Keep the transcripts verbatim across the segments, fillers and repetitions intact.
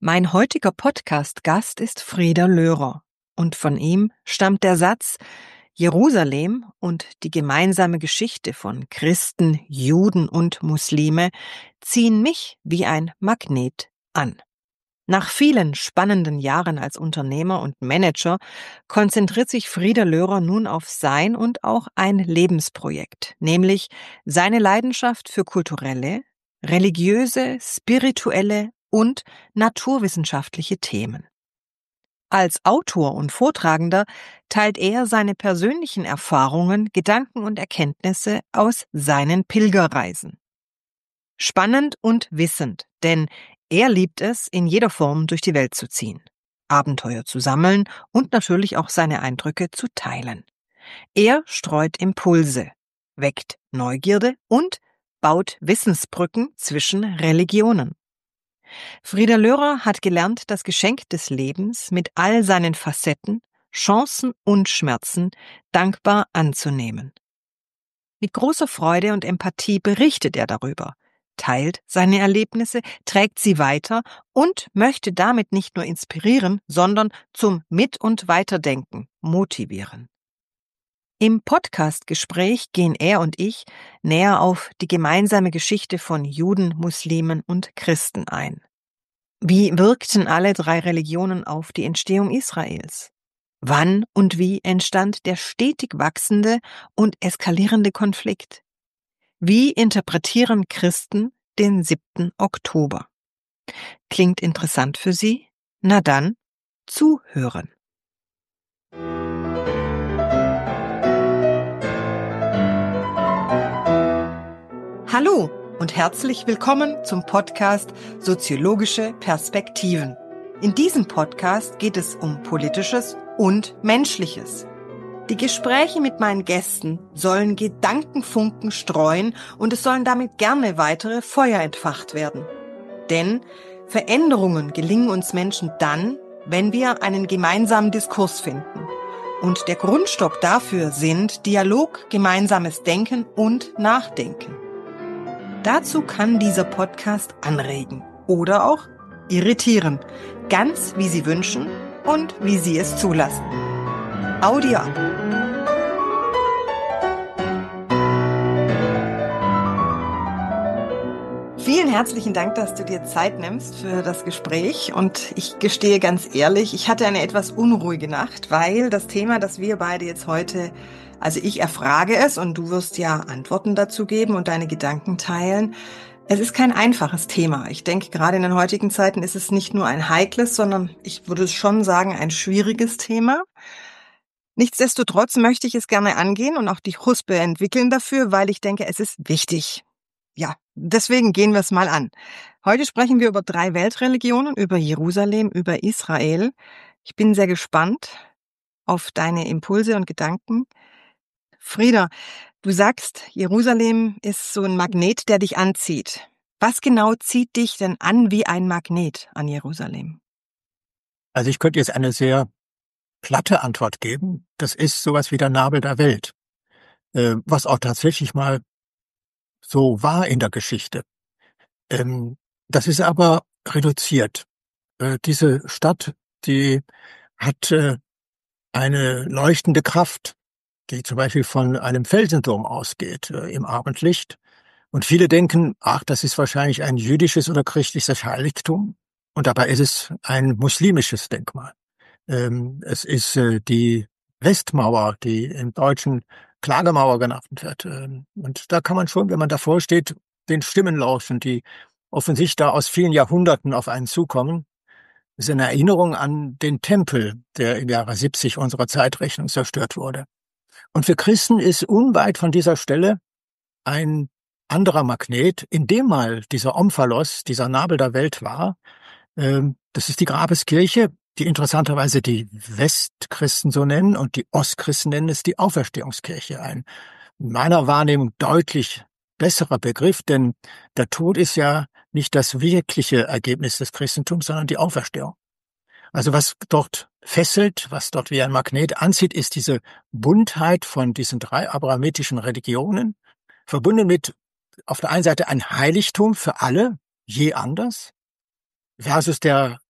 Mein heutiger Podcast-Gast ist Frieder Löhrer und von ihm stammt der Satz: Jerusalem und die gemeinsame Geschichte von Christen, Juden und Muslime ziehen mich wie ein Magnet an. Nach vielen spannenden Jahren als Unternehmer und Manager konzentriert sich Frieder Löhrer nun auf sein und auch ein Lebensprojekt, nämlich seine Leidenschaft für kulturelle, religiöse, spirituelle und naturwissenschaftliche Themen. Als Autor und Vortragender teilt er seine persönlichen Erfahrungen, Gedanken und Erkenntnisse aus seinen Pilgerreisen. Spannend und wissend, denn er liebt es, in jeder Form durch die Welt zu ziehen, Abenteuer zu sammeln und natürlich auch seine Eindrücke zu teilen. Er streut Impulse, weckt Neugierde und baut Wissensbrücken zwischen Religionen. Frieder Löhrer hat gelernt, das Geschenk des Lebens mit all seinen Facetten, Chancen und Schmerzen dankbar anzunehmen. Mit großer Freude und Empathie berichtet er darüber, teilt seine Erlebnisse, trägt sie weiter und möchte damit nicht nur inspirieren, sondern zum Mit- und Weiterdenken motivieren. Im Podcast-Gespräch gehen er und ich näher auf die gemeinsame Geschichte von Juden, Muslimen und Christen ein. Wie wirkten alle drei Religionen auf die Entstehung Israels? Wann und wie entstand der stetig wachsende und eskalierende Konflikt? Wie interpretieren Christen den siebten Oktober? Klingt interessant für Sie? Na dann, zuhören. Hallo und herzlich willkommen zum Podcast Soziologische Perspektiven. In diesem Podcast geht es um Politisches und Menschliches. Die Gespräche mit meinen Gästen sollen Gedankenfunken streuen und es sollen damit gerne weitere Feuer entfacht werden. Denn Veränderungen gelingen uns Menschen dann, wenn wir einen gemeinsamen Diskurs finden. Und der Grundstock dafür sind Dialog, gemeinsames Denken und Nachdenken. Dazu kann dieser Podcast anregen oder auch irritieren, ganz wie Sie wünschen und wie Sie es zulassen. Audio ab. Vielen herzlichen Dank, dass du dir Zeit nimmst für das Gespräch und ich gestehe ganz ehrlich, ich hatte eine etwas unruhige Nacht, weil das Thema, das wir beide jetzt heute, also ich erfrage es und du wirst ja Antworten dazu geben und deine Gedanken teilen. Es ist kein einfaches Thema. Ich denke, gerade in den heutigen Zeiten ist es nicht nur ein heikles, sondern ich würde schon sagen, ein schwieriges Thema. Nichtsdestotrotz möchte ich es gerne angehen und auch die Huspe entwickeln dafür, weil ich denke, es ist wichtig. Ja, deswegen gehen wir es mal an. Heute sprechen wir über drei Weltreligionen, über Jerusalem, über Israel. Ich bin sehr gespannt auf deine Impulse und Gedanken. Frieder, du sagst, Jerusalem ist so ein Magnet, der dich anzieht. Was genau zieht dich denn an wie ein Magnet an Jerusalem? Also ich könnte jetzt eine sehr platte Antwort geben. Das ist sowas wie der Nabel der Welt, äh, was auch tatsächlich mal so war in der Geschichte. Ähm, das ist aber reduziert. Äh, diese Stadt, die hat äh, eine leuchtende Kraft, die zum Beispiel von einem Felsenturm ausgeht äh, im Abendlicht. Und viele denken, ach, das ist wahrscheinlich ein jüdisches oder christliches Heiligtum. Und dabei ist es ein muslimisches Denkmal. Ähm, es ist äh, die Westmauer, die im Deutschen Klagemauer genannt wird. Ähm, und da kann man schon, wenn man davor steht, den Stimmen lauschen, die offensichtlich da aus vielen Jahrhunderten auf einen zukommen. Das ist eine Erinnerung an den Tempel, der im Jahre siebzig unserer Zeitrechnung zerstört wurde. Und für Christen ist unweit von dieser Stelle ein anderer Magnet, in dem mal dieser Omphalos, dieser Nabel der Welt war. Ähm, das ist die Grabeskirche, die interessanterweise die Westchristen so nennen und die Ostchristen nennen es die Auferstehungskirche. Ein in meiner Wahrnehmung deutlich besserer Begriff, denn der Tod ist ja nicht das wirkliche Ergebnis des Christentums, sondern die Auferstehung. Also was dort fesselt, was dort wie ein Magnet anzieht, ist diese Buntheit von diesen drei abrahamitischen Religionen, verbunden mit auf der einen Seite ein Heiligtum für alle, je anders, versus der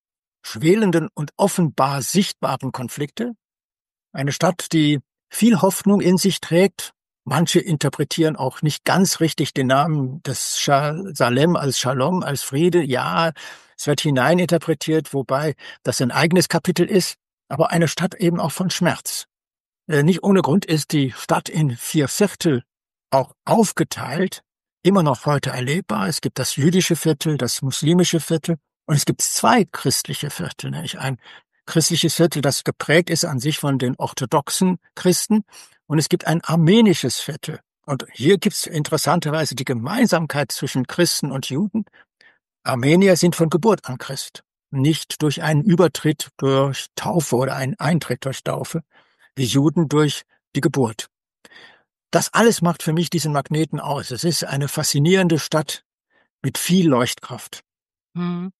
schwelenden und offenbar sichtbaren Konflikte. Eine Stadt, die viel Hoffnung in sich trägt. Manche interpretieren auch nicht ganz richtig den Namen des Salem als Shalom, als Friede. Ja, es wird hineininterpretiert, wobei das ein eigenes Kapitel ist, aber eine Stadt eben auch von Schmerz. Nicht ohne Grund ist die Stadt in vier Viertel auch aufgeteilt, immer noch heute erlebbar. Es gibt das jüdische Viertel, das muslimische Viertel und es gibt zwei christliche Viertel, nämlich ein christliches Viertel, das geprägt ist an sich von den orthodoxen Christen und es gibt ein armenisches Viertel. Und hier gibt es interessanterweise die Gemeinsamkeit zwischen Christen und Juden. Armenier sind von Geburt an Christ, nicht durch einen Übertritt durch Taufe oder einen Eintritt durch Taufe, wie Juden durch die Geburt. Das alles macht für mich diesen Magneten aus. Es ist eine faszinierende Stadt mit viel Leuchtkraft. Hm.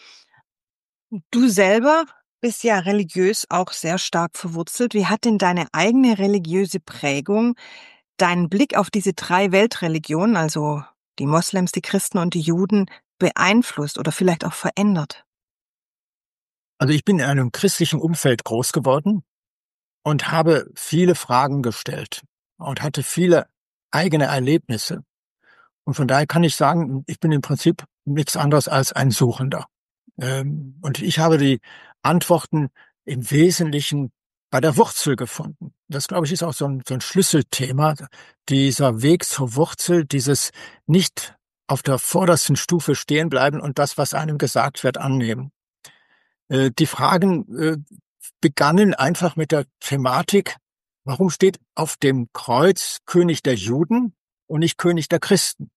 Du selber bist ja religiös auch sehr stark verwurzelt. Wie hat denn deine eigene religiöse Prägung deinen Blick auf diese drei Weltreligionen, also die Moslems, die Christen und die Juden, beeinflusst oder vielleicht auch verändert? Also ich bin in einem christlichen Umfeld groß geworden und habe viele Fragen gestellt und hatte viele eigene Erlebnisse. Und von daher kann ich sagen, ich bin im Prinzip nichts anderes als ein Suchender. Und ich habe die Antworten im Wesentlichen bei der Wurzel gefunden. Das, glaube ich, ist auch so ein, so ein Schlüsselthema, dieser Weg zur Wurzel, dieses nicht auf der vordersten Stufe stehen bleiben und das, was einem gesagt wird, annehmen. Die Fragen begannen einfach mit der Thematik, warum steht auf dem Kreuz König der Juden und nicht König der Christen?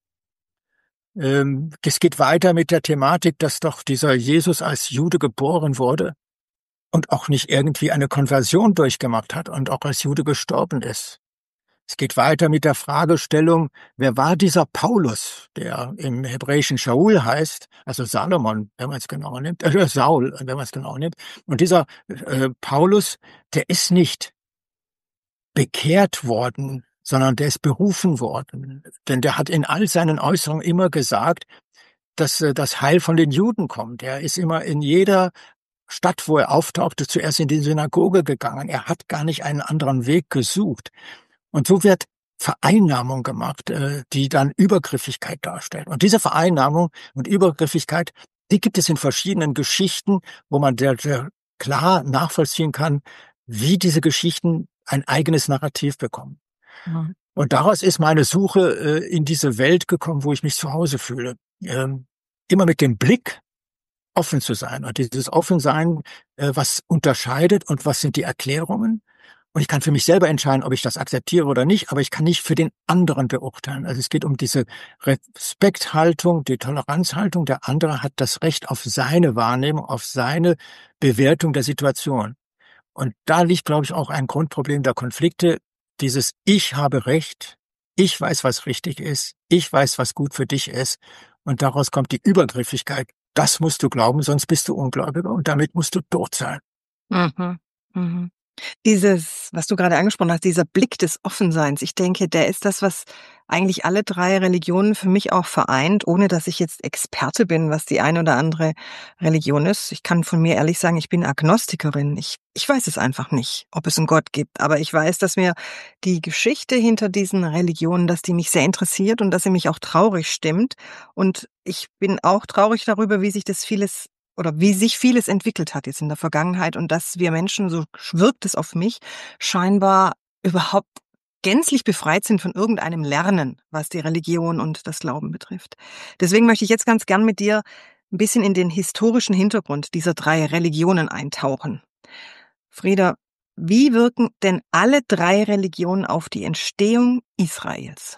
Es geht weiter mit der Thematik, dass doch dieser Jesus als Jude geboren wurde und auch nicht irgendwie eine Konversion durchgemacht hat und auch als Jude gestorben ist. Es geht weiter mit der Fragestellung, wer war dieser Paulus, der im Hebräischen Shaul heißt, also Salomon, wenn man es genau nimmt, äh, Saul, wenn man es genau nimmt. Und dieser äh, Paulus, der ist nicht bekehrt worden, sondern der ist berufen worden. Denn der hat in all seinen Äußerungen immer gesagt, dass äh, das Heil von den Juden kommt. Er ist immer in jeder Stadt, wo er auftauchte, zuerst in die Synagoge gegangen. Er hat gar nicht einen anderen Weg gesucht. Und so wird Vereinnahmung gemacht, äh, die dann Übergriffigkeit darstellt. Und diese Vereinnahmung und Übergriffigkeit, die gibt es in verschiedenen Geschichten, wo man der, der klar nachvollziehen kann, wie diese Geschichten ein eigenes Narrativ bekommen. Mhm. Und daraus ist meine Suche äh, in diese Welt gekommen, wo ich mich zu Hause fühle. Ähm, immer mit dem Blick offen zu sein. Und dieses Offensein, äh, was unterscheidet und was sind die Erklärungen? Und ich kann für mich selber entscheiden, ob ich das akzeptiere oder nicht, aber ich kann nicht für den anderen beurteilen. Also es geht um diese Respekthaltung, die Toleranzhaltung. Der andere hat das Recht auf seine Wahrnehmung, auf seine Bewertung der Situation. Und da liegt, glaube ich, auch ein Grundproblem der Konflikte. Dieses Ich habe Recht, ich weiß, was richtig ist, ich weiß, was gut für dich ist. Und daraus kommt die Übergriffigkeit. Das musst du glauben, sonst bist du Ungläubiger und damit musst du tot sein. Mhm. Mhm. Dieses, was du gerade angesprochen hast, dieser Blick des Offenseins, ich denke, der ist das, was eigentlich alle drei Religionen für mich auch vereint, ohne dass ich jetzt Experte bin, was die eine oder andere Religion ist. Ich kann von mir ehrlich sagen, ich bin Agnostikerin. Ich, ich weiß es einfach nicht, ob es einen Gott gibt. Aber ich weiß, dass mir die Geschichte hinter diesen Religionen, dass die mich sehr interessiert und dass sie mich auch traurig stimmt. Und ich bin auch traurig darüber, wie sich das vieles oder wie sich vieles entwickelt hat jetzt in der Vergangenheit und dass wir Menschen, so wirkt es auf mich, scheinbar überhaupt gänzlich befreit sind von irgendeinem Lernen, was die Religion und das Glauben betrifft. Deswegen möchte ich jetzt ganz gern mit dir ein bisschen in den historischen Hintergrund dieser drei Religionen eintauchen. Frieda, wie wirken denn alle drei Religionen auf die Entstehung Israels?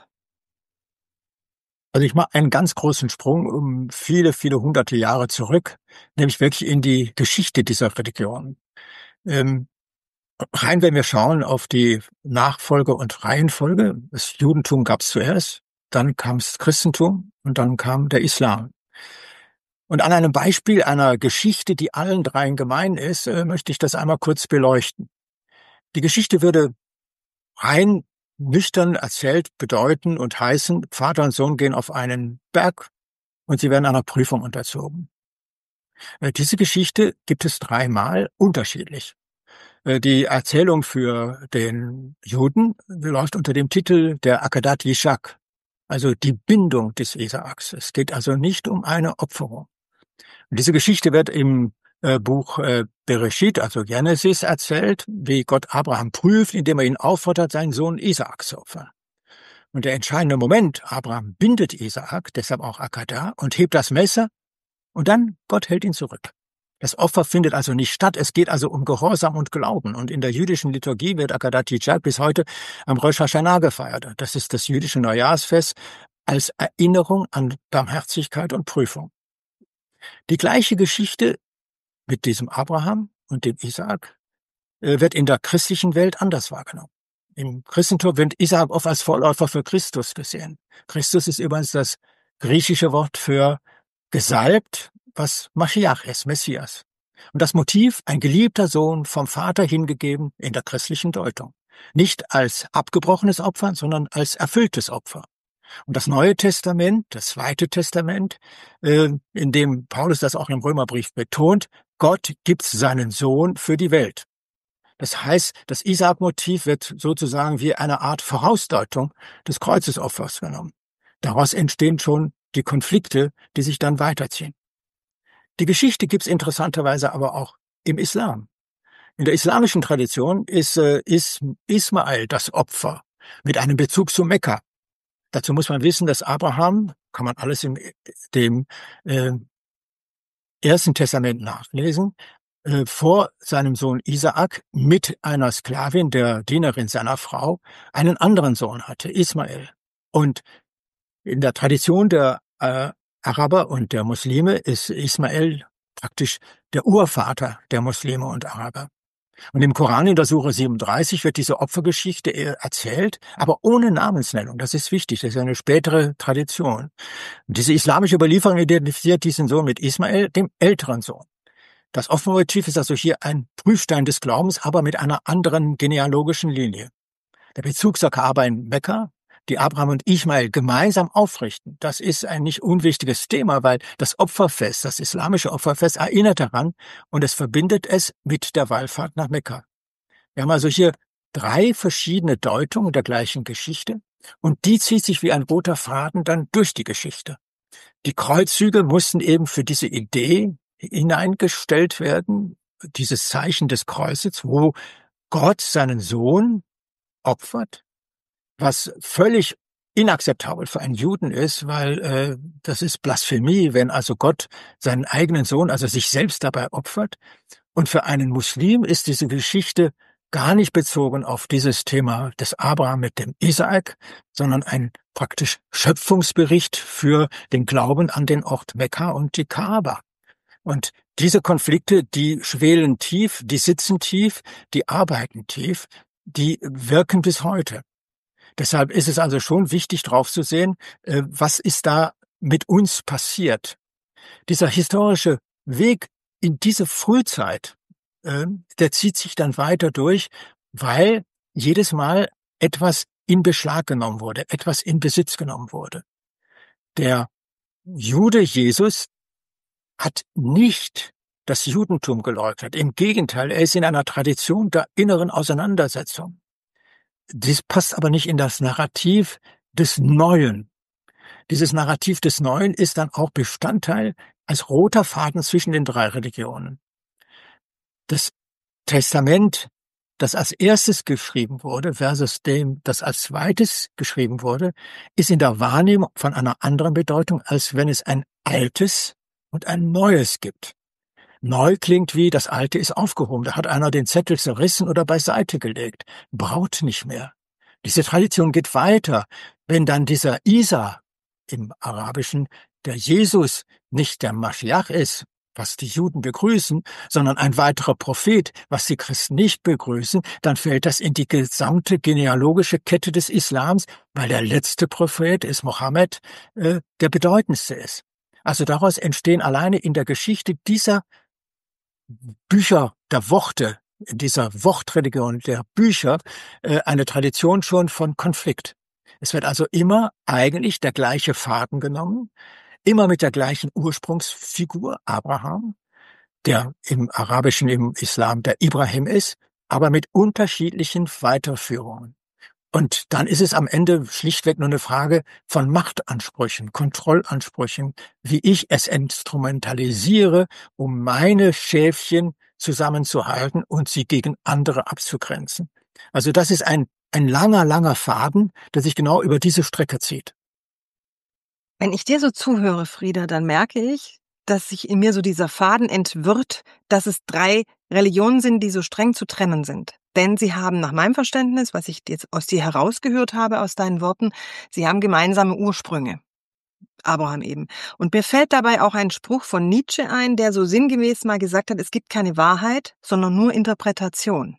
Also ich mache einen ganz großen Sprung um viele, viele hunderte Jahre zurück, nämlich wirklich in die Geschichte dieser Religion. Ähm, rein, wenn wir schauen auf die Nachfolge und Reihenfolge, das Judentum gab es zuerst, dann kam das Christentum und dann kam der Islam. Und an einem Beispiel einer Geschichte, die allen dreien gemein ist, äh, möchte ich das einmal kurz beleuchten. Die Geschichte würde rein nüchtern erzählt bedeuten und heißen, Vater und Sohn gehen auf einen Berg und sie werden einer Prüfung unterzogen. Äh, Diese Geschichte gibt es dreimal unterschiedlich. Äh, Die Erzählung für den Juden läuft unter dem Titel der Akedat Yitzchak, also die Bindung des Isaaks. Es geht also nicht um eine Opferung. Und diese Geschichte wird im äh, Buch äh, Bereshit, also Genesis, erzählt, wie Gott Abraham prüft, indem er ihn auffordert, seinen Sohn Isaak zu opfern. Und der entscheidende Moment, Abraham bindet Isaak, deshalb auch Akadah, und hebt das Messer, und dann Gott hält ihn zurück. Das Opfer findet also nicht statt, es geht also um Gehorsam und Glauben. Und in der jüdischen Liturgie wird Akedat Yitzchak bis heute am Rosh Hashanah gefeiert. Das ist das jüdische Neujahrsfest als Erinnerung an Barmherzigkeit und Prüfung. Die gleiche Geschichte mit diesem Abraham und dem Isaak äh, wird in der christlichen Welt anders wahrgenommen. Im Christentum wird Isaak oft als Vorläufer für Christus gesehen. Christus ist übrigens das griechische Wort für gesalbt, was Maschiach ist, Messias. Und das Motiv, ein geliebter Sohn vom Vater hingegeben in der christlichen Deutung. Nicht als abgebrochenes Opfer, sondern als erfülltes Opfer. Und das Neue Testament, das Zweite Testament, äh, in dem Paulus das auch im Römerbrief betont, Gott gibt seinen Sohn für die Welt. Das heißt, das Isaak-Motiv wird sozusagen wie eine Art Vorausdeutung des Kreuzesopfers genommen. Daraus entstehen schon die Konflikte, die sich dann weiterziehen. Die Geschichte gibt's interessanterweise aber auch im Islam. In der islamischen Tradition ist, äh, ist Ismael das Opfer mit einem Bezug zu Mekka. Dazu muss man wissen, dass Abraham, kann man alles im dem äh, Ersten Testament nachlesen, äh, vor seinem Sohn Isaak mit einer Sklavin, der Dienerin seiner Frau, einen anderen Sohn hatte, Ismael. Und in der Tradition der äh, Araber und der Muslime ist Ismael praktisch der Urvater der Muslime und Araber. Und im Koran in der Sure siebenunddreißig wird diese Opfergeschichte erzählt, aber ohne Namensnennung. Das ist wichtig, das ist eine spätere Tradition. Und diese islamische Überlieferung identifiziert diesen Sohn mit Ismael, dem älteren Sohn. Das Opfermotiv ist also hier ein Prüfstein des Glaubens, aber mit einer anderen genealogischen Linie. Der Bezug zur Kaaba in Mekka, die Abraham und Ismael gemeinsam aufrichten, das ist ein nicht unwichtiges Thema, weil das Opferfest, das islamische Opferfest, erinnert daran und es verbindet es mit der Wallfahrt nach Mekka. Wir haben also hier drei verschiedene Deutungen der gleichen Geschichte und die zieht sich wie ein roter Faden dann durch die Geschichte. Die Kreuzzüge mussten eben für diese Idee hineingestellt werden, dieses Zeichen des Kreuzes, wo Gott seinen Sohn opfert, was völlig inakzeptabel für einen Juden ist, weil äh, das ist Blasphemie, wenn also Gott seinen eigenen Sohn, also sich selbst dabei opfert. Und für einen Muslim ist diese Geschichte gar nicht bezogen auf dieses Thema des Abraham mit dem Isaak, sondern ein praktisch Schöpfungsbericht für den Glauben an den Ort Mekka und die Kaaba. Und diese Konflikte, die schwelen tief, die sitzen tief, die arbeiten tief, die wirken bis heute. Deshalb ist es also schon wichtig, drauf zu sehen, was ist da mit uns passiert. Dieser historische Weg in diese Frühzeit, der zieht sich dann weiter durch, weil jedes Mal etwas in Beschlag genommen wurde, etwas in Besitz genommen wurde. Der Jude Jesus hat nicht das Judentum geleugnet. Im Gegenteil, er ist in einer Tradition der inneren Auseinandersetzung. Dies passt aber nicht in das Narrativ des Neuen. Dieses Narrativ des Neuen ist dann auch Bestandteil als roter Faden zwischen den drei Religionen. Das Testament, das als erstes geschrieben wurde, versus dem, das als zweites geschrieben wurde, ist in der Wahrnehmung von einer anderen Bedeutung, als wenn es ein altes und ein neues gibt. Neu klingt wie, das Alte ist aufgehoben, da hat einer den Zettel zerrissen oder beiseite gelegt, braucht nicht mehr. Diese Tradition geht weiter, wenn dann dieser Isa im Arabischen, der Jesus, nicht der Maschiach ist, was die Juden begrüßen, sondern ein weiterer Prophet, was die Christen nicht begrüßen, dann fällt das in die gesamte genealogische Kette des Islams, weil der letzte Prophet ist Mohammed, äh, der bedeutendste ist. Also daraus entstehen alleine in der Geschichte dieser Bücher der Worte, dieser Wortreligion der Bücher, äh, eine Tradition schon von Konflikt. Es wird also immer eigentlich der gleiche Faden genommen, immer mit der gleichen Ursprungsfigur, Abraham, der im Arabischen, im Islam der Ibrahim ist, aber mit unterschiedlichen Weiterführungen. Und dann ist es am Ende schlichtweg nur eine Frage von Machtansprüchen, Kontrollansprüchen, wie ich es instrumentalisiere, um meine Schäfchen zusammenzuhalten und sie gegen andere abzugrenzen. Also das ist ein, ein langer, langer Faden, der sich genau über diese Strecke zieht. Wenn ich dir so zuhöre, Frieda, dann merke ich, dass sich in mir so dieser Faden entwirrt, dass es drei Religionen sind, die so streng zu trennen sind. Denn sie haben nach meinem Verständnis, was ich jetzt aus dir herausgehört habe, aus deinen Worten, sie haben gemeinsame Ursprünge. Abraham eben. Und mir fällt dabei auch ein Spruch von Nietzsche ein, der so sinngemäß mal gesagt hat, es gibt keine Wahrheit, sondern nur Interpretation.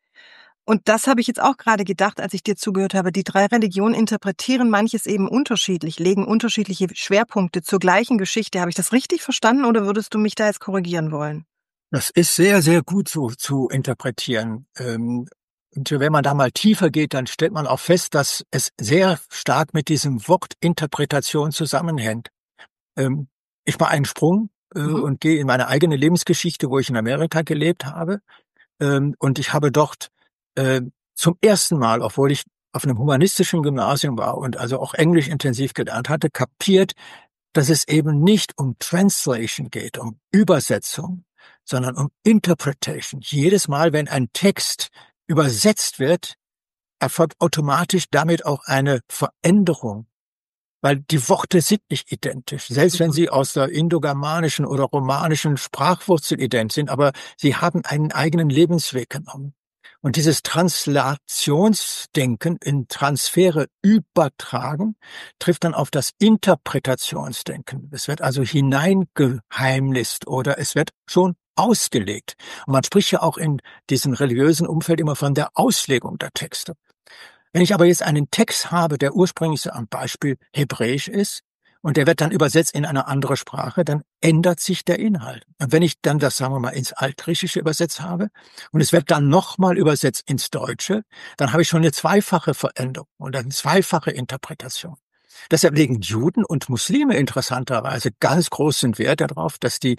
Und das habe ich jetzt auch gerade gedacht, als ich dir zugehört habe. Die drei Religionen interpretieren manches eben unterschiedlich, legen unterschiedliche Schwerpunkte zur gleichen Geschichte. Habe ich das richtig verstanden oder würdest du mich da jetzt korrigieren wollen? Das ist sehr, sehr gut so zu interpretieren. Ähm, und wenn man da mal tiefer geht, dann stellt man auch fest, dass es sehr stark mit diesem Wort Interpretation zusammenhängt. Ähm, ich mache einen Sprung äh, Mhm. und gehe in meine eigene Lebensgeschichte, wo ich in Amerika gelebt habe. Ähm, und ich habe dort äh, zum ersten Mal, obwohl ich auf einem humanistischen Gymnasium war und also auch Englisch intensiv gelernt hatte, kapiert, dass es eben nicht um Translation geht, um Übersetzung, sondern um Interpretation. Jedes Mal, wenn ein Text übersetzt wird, erfolgt automatisch damit auch eine Veränderung, weil die Worte sind nicht identisch, selbst wenn sie aus der indogermanischen oder romanischen Sprachwurzel ident sind, aber sie haben einen eigenen Lebensweg genommen. Und dieses Translationsdenken in Transfere übertragen, trifft dann auf das Interpretationsdenken. Es wird also hineingeheimnist oder es wird schon ausgelegt. Und man spricht ja auch in diesem religiösen Umfeld immer von der Auslegung der Texte. Wenn ich aber jetzt einen Text habe, der ursprünglich am Beispiel Hebräisch ist, und der wird dann übersetzt in eine andere Sprache, dann ändert sich der Inhalt. Und wenn ich dann das, sagen wir mal, ins Altgriechische übersetzt habe und es wird dann nochmal übersetzt ins Deutsche, dann habe ich schon eine zweifache Veränderung und eine zweifache Interpretation. Deshalb legen Juden und Muslime interessanterweise ganz großen Wert darauf, dass die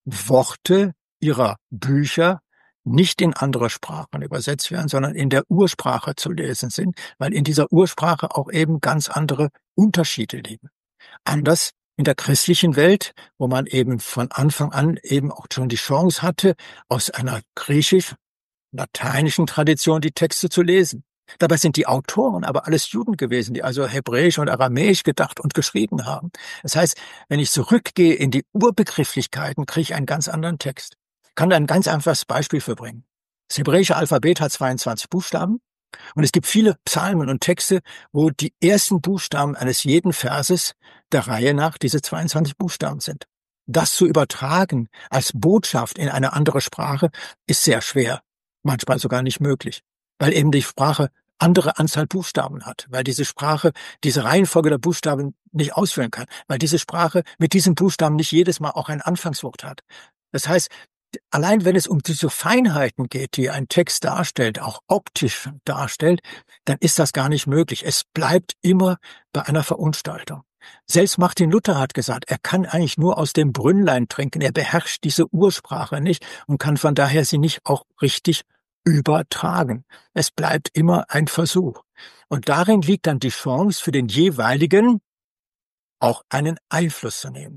Worte ihrer Bücher nicht in andere Sprachen übersetzt werden, sondern in der Ursprache zu lesen sind, weil in dieser Ursprache auch eben ganz andere Unterschiede liegen. Anders in der christlichen Welt, wo man eben von Anfang an eben auch schon die Chance hatte, aus einer griechisch-lateinischen Tradition die Texte zu lesen. Dabei sind die Autoren aber alles Juden gewesen, die also Hebräisch und Aramäisch gedacht und geschrieben haben. Das heißt, wenn ich zurückgehe in die Urbegrifflichkeiten, kriege ich einen ganz anderen Text. Ich kann da ein ganz einfaches Beispiel für bringen. Das hebräische Alphabet hat zweiundzwanzig Buchstaben. Und es gibt viele Psalmen und Texte, wo die ersten Buchstaben eines jeden Verses der Reihe nach diese zweiundzwanzig Buchstaben sind. Das zu übertragen als Botschaft in eine andere Sprache ist sehr schwer, manchmal sogar nicht möglich, weil eben die Sprache andere Anzahl Buchstaben hat, weil diese Sprache diese Reihenfolge der Buchstaben nicht ausführen kann, weil diese Sprache mit diesen Buchstaben nicht jedes Mal auch ein Anfangswort hat. Das heißt, allein wenn es um diese Feinheiten geht, die ein Text darstellt, auch optisch darstellt, dann ist das gar nicht möglich. Es bleibt immer bei einer Verunstaltung. Selbst Martin Luther hat gesagt, er kann eigentlich nur aus dem Brünnlein trinken. Er beherrscht diese Ursprache nicht und kann von daher sie nicht auch richtig übertragen. Es bleibt immer ein Versuch. Und darin liegt dann die Chance für den jeweiligen auch einen Einfluss zu nehmen.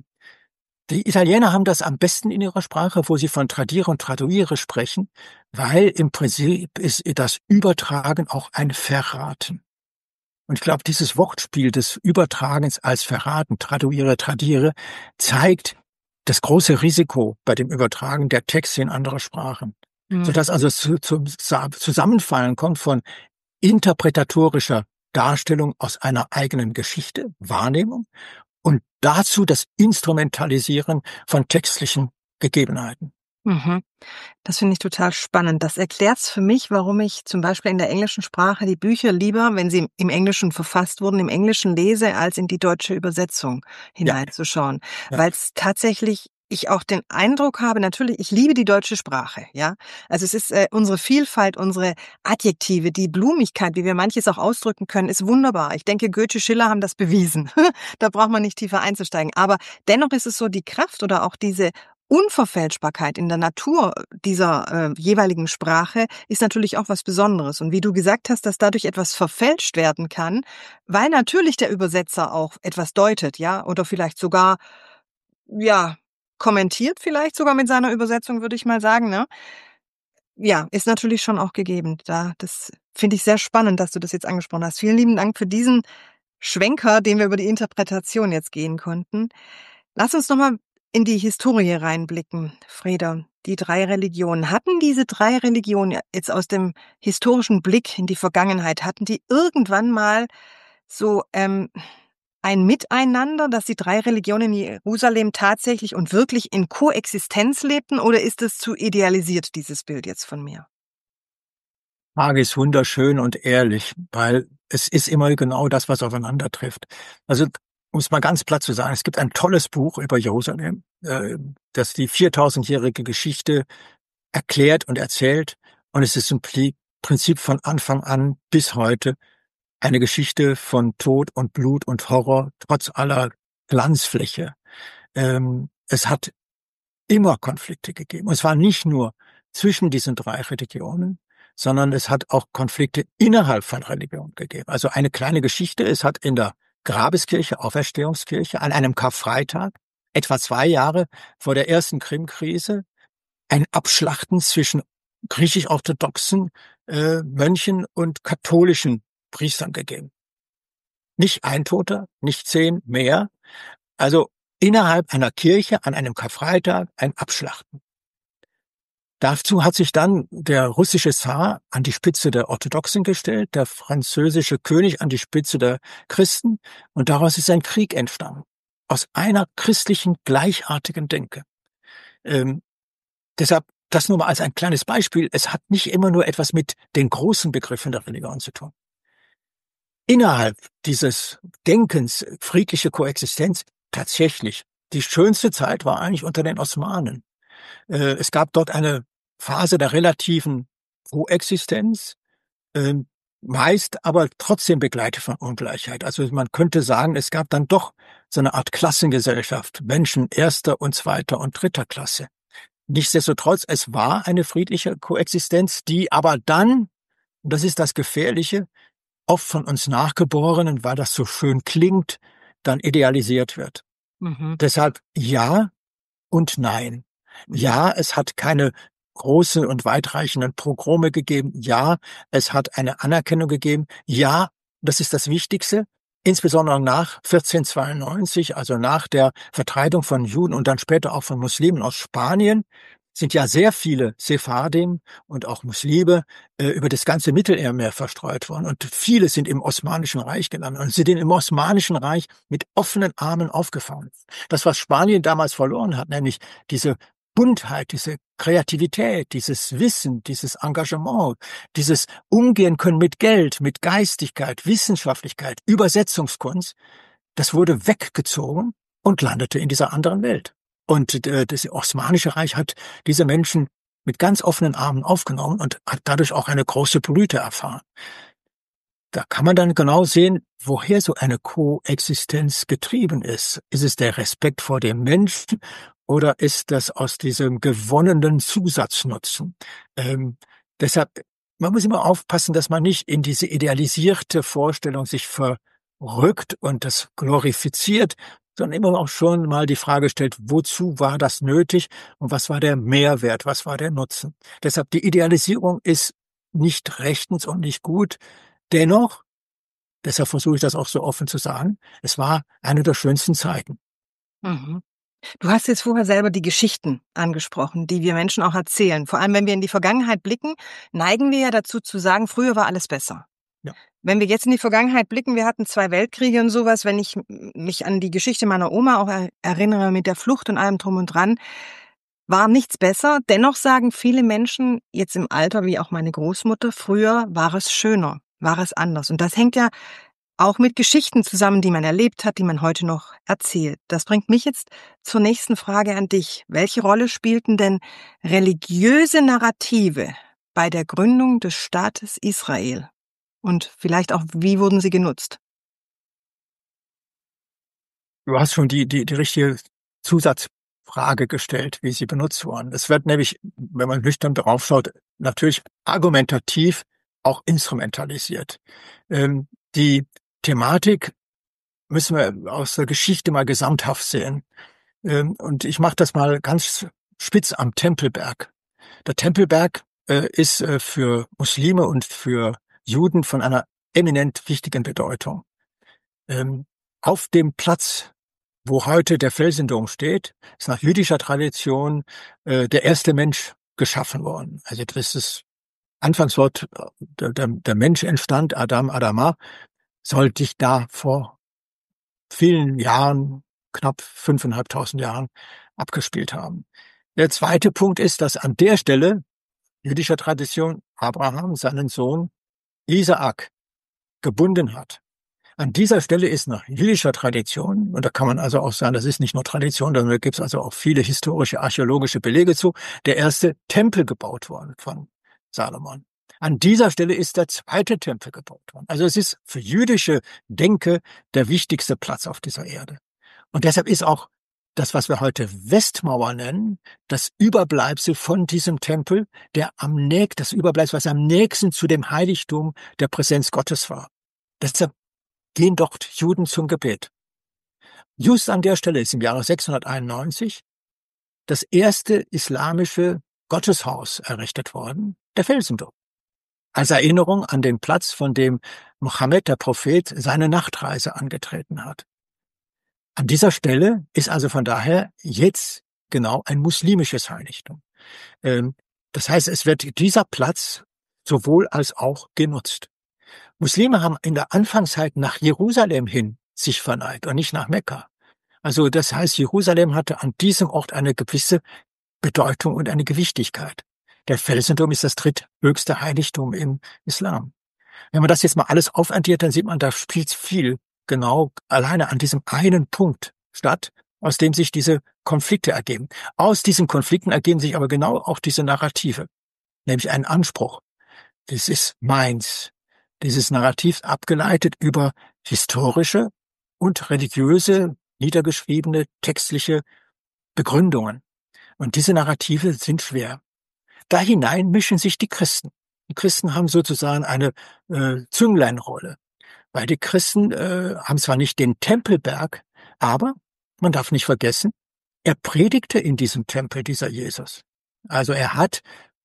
Die Italiener haben das am besten in ihrer Sprache, wo sie von tradiere und traduire sprechen, weil im Prinzip ist das Übertragen auch ein Verraten. Und ich glaube, dieses Wortspiel des Übertragens als Verraten, traduire, tradiere, zeigt das große Risiko bei dem Übertragen der Texte in andere Sprachen. Mhm. Sodass also zu, zum Zusammenfallen kommt von interpretatorischer Darstellung aus einer eigenen Geschichte, Wahrnehmung, und dazu das Instrumentalisieren von textlichen Gegebenheiten. Mhm. Das finde ich total spannend. Das erklärt's für mich, warum ich zum Beispiel in der englischen Sprache die Bücher lieber, wenn sie im Englischen verfasst wurden, im Englischen lese, als in die deutsche Übersetzung hineinzuschauen. Ja. Weil es tatsächlich ich auch den Eindruck habe, natürlich, ich liebe die deutsche Sprache, ja. Also es ist äh, unsere Vielfalt, unsere Adjektive, die Blumigkeit, wie wir manches auch ausdrücken können, ist wunderbar. Ich denke, Goethe, Schiller haben das bewiesen. Da braucht man nicht tiefer einzusteigen. Aber dennoch ist es so, die Kraft oder auch diese Unverfälschbarkeit in der Natur dieser äh, jeweiligen Sprache ist natürlich auch was Besonderes. Und wie du gesagt hast, dass dadurch etwas verfälscht werden kann, weil natürlich der Übersetzer auch etwas deutet, ja, oder vielleicht sogar, ja, kommentiert vielleicht sogar mit seiner Übersetzung, würde ich mal sagen, ne? Ja, ist natürlich schon auch gegeben. Da, das finde ich sehr spannend, dass du das jetzt angesprochen hast. Vielen lieben Dank für diesen Schwenker, den wir über die Interpretation jetzt gehen konnten. Lass uns noch mal in die Historie reinblicken, Freda. Die drei Religionen. Hatten diese drei Religionen jetzt aus dem historischen Blick in die Vergangenheit, hatten die irgendwann mal so ähm, ein Miteinander, dass die drei Religionen in Jerusalem tatsächlich und wirklich in Koexistenz lebten, oder ist es zu idealisiert, dieses Bild jetzt von mir? Frage ist wunderschön und ehrlich, weil es ist immer genau das, was aufeinander trifft. Also, um es mal ganz platt zu sagen, es gibt ein tolles Buch über Jerusalem, äh, das die viertausendjährige Geschichte erklärt und erzählt. Und es ist im Pli- Prinzip von Anfang an bis heute eine Geschichte von Tod und Blut und Horror, trotz aller Glanzfläche. Ähm, es hat immer Konflikte gegeben. Und es war nicht nur zwischen diesen drei Religionen, sondern es hat auch Konflikte innerhalb von Religionen gegeben. Also eine kleine Geschichte, es hat in der Grabeskirche, Auferstehungskirche, an einem Karfreitag, etwa zwei Jahre vor der ersten Krimkrise, ein Abschlachten zwischen griechisch-orthodoxen äh, Mönchen und katholischen Priestern gegeben. Nicht ein Toter, nicht zehn, mehr. Also innerhalb einer Kirche an einem Karfreitag ein Abschlachten. Dazu hat sich dann der russische Zar an die Spitze der Orthodoxen gestellt, der französische König an die Spitze der Christen, und daraus ist ein Krieg entstanden. Aus einer christlichen, gleichartigen Denke. Ähm, deshalb das nur mal als ein kleines Beispiel. Es hat nicht immer nur etwas mit den großen Begriffen der Religion zu tun. Innerhalb dieses Denkens, friedliche Koexistenz, tatsächlich. Die schönste Zeit war eigentlich unter den Osmanen. Äh, es gab dort eine Phase der relativen Koexistenz, äh, meist aber trotzdem begleitet von Ungleichheit. Also man könnte sagen, es gab dann doch so eine Art Klassengesellschaft, Menschen erster und zweiter und dritter Klasse. Nichtsdestotrotz, es war eine friedliche Koexistenz, die aber dann, und das ist das Gefährliche, oft von uns Nachgeborenen, weil das so schön klingt, dann idealisiert wird. Mhm. Deshalb ja und nein. Ja, es hat keine großen und weitreichenden Pogrome gegeben. Ja, es hat eine Anerkennung gegeben. Ja, das ist das Wichtigste, insbesondere nach vierzehnhundertzweiundneunzig, also nach der Vertreibung von Juden und dann später auch von Muslimen aus Spanien, sind ja sehr viele Sephardim und auch Muslime äh, über das ganze Mittelmeer verstreut worden. Und viele sind im Osmanischen Reich gelandet und sind im Osmanischen Reich mit offenen Armen aufgefangen. Das, was Spanien damals verloren hat, nämlich diese Buntheit, diese Kreativität, dieses Wissen, dieses Engagement, dieses Umgehen können mit Geld, mit Geistigkeit, Wissenschaftlichkeit, Übersetzungskunst, das wurde weggezogen und landete in dieser anderen Welt. Und äh, das Osmanische Reich hat diese Menschen mit ganz offenen Armen aufgenommen und hat dadurch auch eine große Blüte erfahren. Da kann man dann genau sehen, woher so eine Koexistenz getrieben ist. Ist es der Respekt vor dem Menschen oder ist das aus diesem gewonnenen Zusatznutzen? Ähm, deshalb, man muss immer aufpassen, dass man nicht in diese idealisierte Vorstellung sich verrückt und das glorifiziert, sondern immer auch schon mal die Frage stellt, wozu war das nötig und was war der Mehrwert, was war der Nutzen? Deshalb die Idealisierung ist nicht rechtens und nicht gut. Dennoch, deshalb versuche ich das auch so offen zu sagen, es war eine der schönsten Zeiten. Mhm. Du hast jetzt vorher selber die Geschichten angesprochen, die wir Menschen auch erzählen. Vor allem, wenn wir in die Vergangenheit blicken, neigen wir ja dazu zu sagen, früher war alles besser. Ja. Wenn wir jetzt in die Vergangenheit blicken, wir hatten zwei Weltkriege und sowas, wenn ich mich an die Geschichte meiner Oma auch erinnere mit der Flucht und allem drum und dran, war nichts besser. Dennoch sagen viele Menschen jetzt im Alter, wie auch meine Großmutter, früher war es schöner, war es anders. Und das hängt ja auch mit Geschichten zusammen, die man erlebt hat, die man heute noch erzählt. Das bringt mich jetzt zur nächsten Frage an dich. Welche Rolle spielten denn religiöse Narrative bei der Gründung des Staates Israel? Und vielleicht auch, wie wurden sie genutzt? Du hast schon die, die, die richtige Zusatz Frage gestellt, wie sie benutzt wurden. Es wird nämlich, wenn man nüchtern drauf schaut, natürlich argumentativ auch instrumentalisiert. Ähm, die Thematik müssen wir aus der Geschichte mal gesamthaft sehen. Ähm, und ich mache das mal ganz spitz am Tempelberg. Der Tempelberg äh, ist äh, für Muslime und für Juden von einer eminent wichtigen Bedeutung. Ähm, auf dem Platz, wo heute der Felsendom steht, ist nach jüdischer Tradition äh, der erste Mensch geschaffen worden. Also das ist Anfangswort, der, der, der Mensch entstand, Adam, Adama, soll sich da vor vielen Jahren, knapp fünfeinhalbtausend Jahren, abgespielt haben. Der zweite Punkt ist, dass an der Stelle jüdischer Tradition Abraham seinen Sohn Isaak gebunden hat. An dieser Stelle ist nach jüdischer Tradition, und da kann man also auch sagen, das ist nicht nur Tradition, sondern da gibt es also auch viele historische, archäologische Belege zu, der erste Tempel gebaut worden von Salomon. An dieser Stelle ist der zweite Tempel gebaut worden. Also es ist für jüdische Denke der wichtigste Platz auf dieser Erde. Und deshalb ist auch das, was wir heute Westmauer nennen, das Überbleibsel von diesem Tempel, der am nächsten, das Überbleibsel, was am nächsten zu dem Heiligtum der Präsenz Gottes war. Deshalb gehen dort Juden zum Gebet. Just an der Stelle ist im Jahre sechshunderteinundneunzig das erste islamische Gotteshaus errichtet worden, der Felsendom. Als Erinnerung an den Platz, von dem Mohammed, der Prophet, seine Nachtreise angetreten hat. An dieser Stelle ist also von daher jetzt genau ein muslimisches Heiligtum. Das heißt, es wird dieser Platz sowohl als auch genutzt. Muslime haben in der Anfangszeit nach Jerusalem hin sich verneigt und nicht nach Mekka. Also das heißt, Jerusalem hatte an diesem Ort eine gewisse Bedeutung und eine Gewichtigkeit. Der Felsendom ist das dritthöchste Heiligtum im Islam. Wenn man das jetzt mal alles aufaddiert, dann sieht man, da spielt viel genau alleine an diesem einen Punkt statt, aus dem sich diese Konflikte ergeben. Aus diesen Konflikten ergeben sich aber genau auch diese Narrative, nämlich einen Anspruch. Das ist meins. Dieses Narrativ abgeleitet über historische und religiöse, niedergeschriebene, textliche Begründungen. Und diese Narrative sind schwer. Da hinein mischen sich die Christen. Die Christen haben sozusagen eine äh, Züngleinrolle, weil die Christen äh, haben zwar nicht den Tempelberg, aber man darf nicht vergessen, er predigte in diesem Tempel, dieser Jesus. Also er hat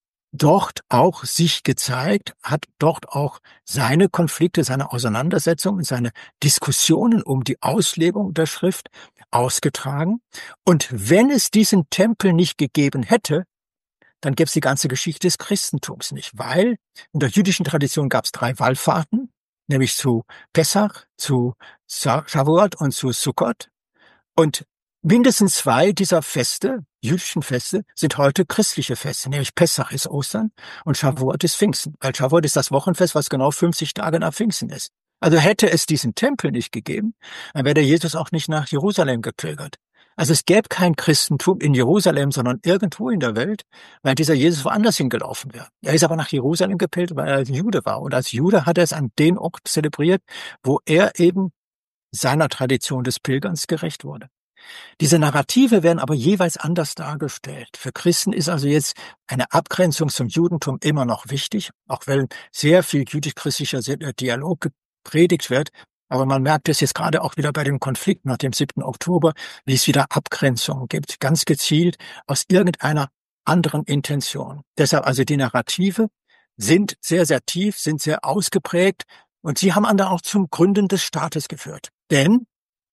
dort auch sich gezeigt, hat dort auch seine Konflikte, seine Auseinandersetzungen, seine Diskussionen um die Auslegung der Schrift ausgetragen. Und wenn es diesen Tempel nicht gegeben hätte, dann gäbe es die ganze Geschichte des Christentums nicht, weil in der jüdischen Tradition gab es drei Wallfahrten, nämlich zu Pessach, zu Shavuot und zu Sukkot. Und mindestens zwei dieser Feste, jüdischen Feste, sind heute christliche Feste, nämlich Pessach ist Ostern und Shavuot ist Pfingsten, weil Shavuot ist das Wochenfest, was genau fünfzig Tage nach Pfingsten ist. Also hätte es diesen Tempel nicht gegeben, dann wäre der Jesus auch nicht nach Jerusalem gepilgert. Also es gäbe kein Christentum in Jerusalem, sondern irgendwo in der Welt, weil dieser Jesus woanders hingelaufen wäre. Er ist aber nach Jerusalem gepilgert, weil er ein Jude war. Und als Jude hat er es an den Ort zelebriert, wo er eben seiner Tradition des Pilgerns gerecht wurde. Diese Narrative werden aber jeweils anders dargestellt. Für Christen ist also jetzt eine Abgrenzung zum Judentum immer noch wichtig, auch wenn sehr viel jüdisch-christlicher Dialog gepredigt wird. Aber man merkt es jetzt gerade auch wieder bei dem Konflikt nach dem siebten Oktober, wie es wieder Abgrenzungen gibt, ganz gezielt aus irgendeiner anderen Intention. Deshalb also die Narrative sind sehr, sehr tief, sind sehr ausgeprägt und sie haben dann auch zum Gründen des Staates geführt. Denn,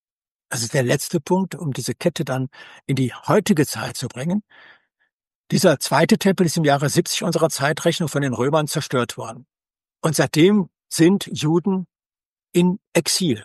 das ist der letzte Punkt, um diese Kette dann in die heutige Zeit zu bringen, dieser zweite Tempel ist im Jahre siebzig unserer Zeitrechnung von den Römern zerstört worden. Und seitdem sind Juden in Exil.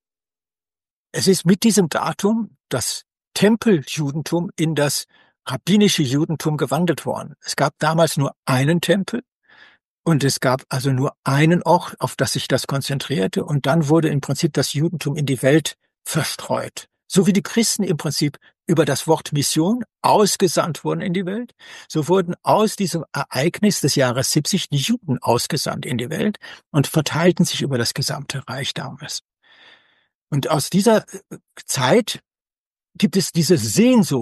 Es ist mit diesem Datum das Tempeljudentum in das rabbinische Judentum gewandelt worden. Es gab damals nur einen Tempel und es gab also nur einen Ort, auf das sich das konzentrierte, und dann wurde im Prinzip das Judentum in die Welt verstreut. So wie die Christen im Prinzip über das Wort Mission ausgesandt wurden in die Welt, so wurden aus diesem Ereignis des Jahres siebzig die Juden ausgesandt in die Welt und verteilten sich über das gesamte Reich damals. Und aus dieser Zeit gibt es diese Sehnsucht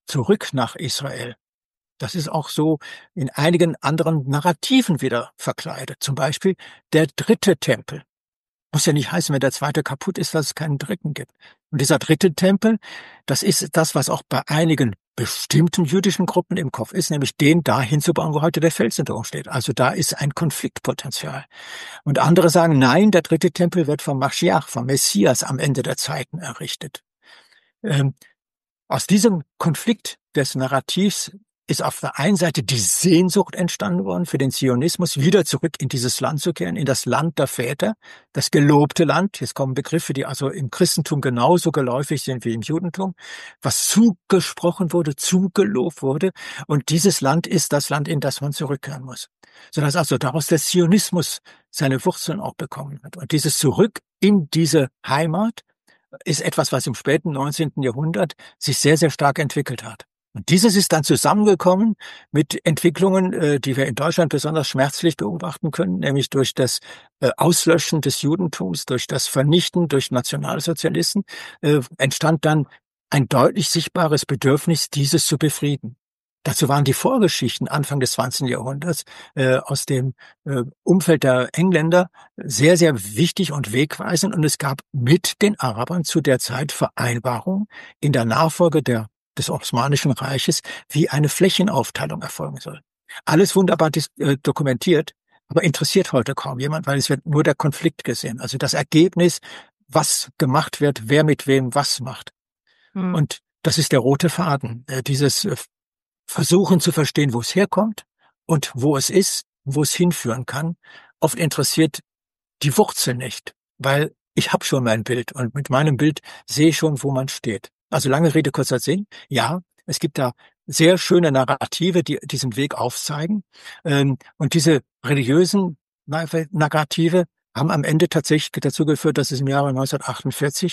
zurück nach Israel. Das ist auch so in einigen anderen Narrativen wieder verkleidet. Zum Beispiel der dritte Tempel. Muss ja nicht heißen, wenn der zweite kaputt ist, dass es keinen dritten gibt. Und dieser dritte Tempel, das ist das, was auch bei einigen bestimmten jüdischen Gruppen im Kopf ist, nämlich den da hinzubauen, wo heute der Felsenturm steht. Also da ist ein Konfliktpotenzial. Und andere sagen, nein, der dritte Tempel wird vom Maschiach, vom Messias am Ende der Zeiten errichtet. Ähm, aus diesem Konflikt des Narrativs ist auf der einen Seite die Sehnsucht entstanden worden, für den Zionismus wieder zurück in dieses Land zu kehren, in das Land der Väter, das gelobte Land. Jetzt kommen Begriffe, die also im Christentum genauso geläufig sind wie im Judentum, was zugesprochen wurde, zugelobt wurde. Und dieses Land ist das Land, in das man zurückkehren muss. Sodass also daraus der Zionismus seine Wurzeln auch bekommen hat. Und dieses Zurück in diese Heimat ist etwas, was im späten neunzehnten Jahrhundert sich sehr, sehr stark entwickelt hat. Und dieses ist dann zusammengekommen mit Entwicklungen, äh, die wir in Deutschland besonders schmerzlich beobachten können, nämlich durch das äh, Auslöschen des Judentums, durch das Vernichten durch Nationalsozialisten, äh, entstand dann ein deutlich sichtbares Bedürfnis, dieses zu befrieden. Dazu waren die Vorgeschichten Anfang des zwanzigsten Jahrhunderts äh, aus dem äh, Umfeld der Engländer sehr, sehr wichtig und wegweisend. Und es gab mit den Arabern zu der Zeit Vereinbarungen in der Nachfolge der des Osmanischen Reiches, wie eine Flächenaufteilung erfolgen soll. Alles wunderbar dis- äh, dokumentiert, aber interessiert heute kaum jemand, weil es wird nur der Konflikt gesehen. Also das Ergebnis, was gemacht wird, wer mit wem was macht. Hm. Und das ist der rote Faden, äh, dieses äh, Versuchen zu verstehen, wo es herkommt und wo es ist, wo es hinführen kann. Oft interessiert die Wurzel nicht, weil ich habe schon mein Bild und mit meinem Bild sehe ich schon, wo man steht. Also lange Rede, kurzer Sinn. Ja, es gibt da sehr schöne Narrative, die diesen Weg aufzeigen. Ähm, und diese religiösen Narrative haben am Ende tatsächlich dazu geführt, dass es im Jahre neunzehnhundertachtundvierzig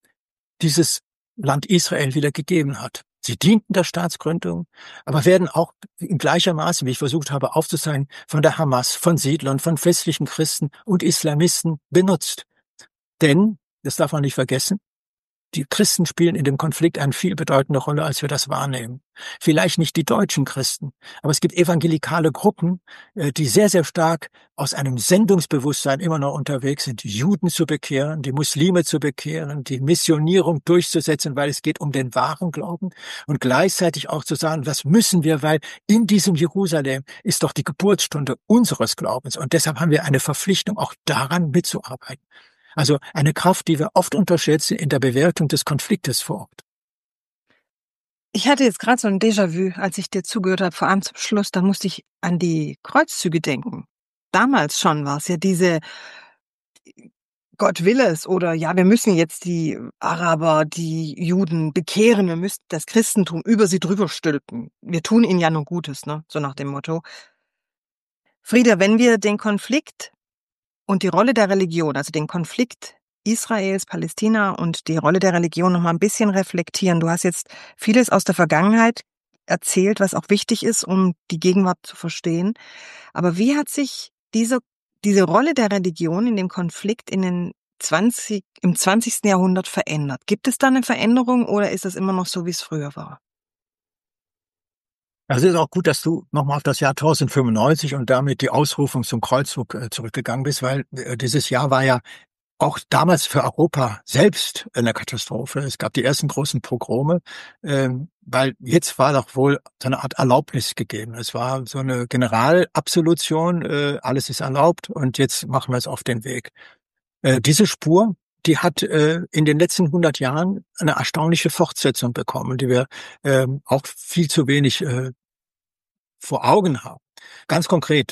dieses Land Israel wieder gegeben hat. Sie dienten der Staatsgründung, aber werden auch in gleicher Maße, wie ich versucht habe aufzuzeigen, von der Hamas, von Siedlern, von westlichen Christen und Islamisten benutzt. Denn, das darf man nicht vergessen, die Christen spielen in dem Konflikt eine viel bedeutende Rolle, als wir das wahrnehmen. Vielleicht nicht die deutschen Christen, aber es gibt evangelikale Gruppen, die sehr, sehr stark aus einem Sendungsbewusstsein immer noch unterwegs sind, Juden zu bekehren, die Muslime zu bekehren, die Missionierung durchzusetzen, weil es geht um den wahren Glauben und gleichzeitig auch zu sagen, was müssen wir, weil in diesem Jerusalem ist doch die Geburtsstunde unseres Glaubens und deshalb haben wir eine Verpflichtung, auch daran mitzuarbeiten. Also eine Kraft, die wir oft unterschätzen in der Bewertung des Konfliktes vor Ort. Ich hatte jetzt gerade so ein Déjà-vu, als ich dir zugehört habe, vor allem zum Schluss, da musste ich an die Kreuzzüge denken. Damals schon war es ja diese Gott will es oder ja, wir müssen jetzt die Araber, die Juden bekehren, wir müssen das Christentum über sie drüber stülpen. Wir tun ihnen ja nur Gutes, ne? So nach dem Motto. Frieda, wenn wir den Konflikt und die Rolle der Religion, also den Konflikt Israels, Palästina und die Rolle der Religion noch mal ein bisschen reflektieren. Du hast jetzt vieles aus der Vergangenheit erzählt, was auch wichtig ist, um die Gegenwart zu verstehen. Aber wie hat sich diese, diese Rolle der Religion in dem Konflikt in den zwanzig, im zwanzigsten Jahrhundert verändert? Gibt es da eine Veränderung oder ist es immer noch so, wie es früher war? Also es ist auch gut, dass du nochmal auf das Jahr tausendfünfundneunzig und damit die Ausrufung zum Kreuzzug äh, zurückgegangen bist, weil äh, dieses Jahr war ja auch damals für Europa selbst eine Katastrophe. Es gab die ersten großen Pogrome, ähm, weil jetzt war doch wohl so eine Art Erlaubnis gegeben. Es war so eine Generalabsolution, äh, alles ist erlaubt und jetzt machen wir es auf den Weg. Äh, diese Spur, die hat äh, in den letzten hundert Jahren eine erstaunliche Fortsetzung bekommen, die wir äh, auch viel zu wenig äh, vor Augen haben. Ganz konkret.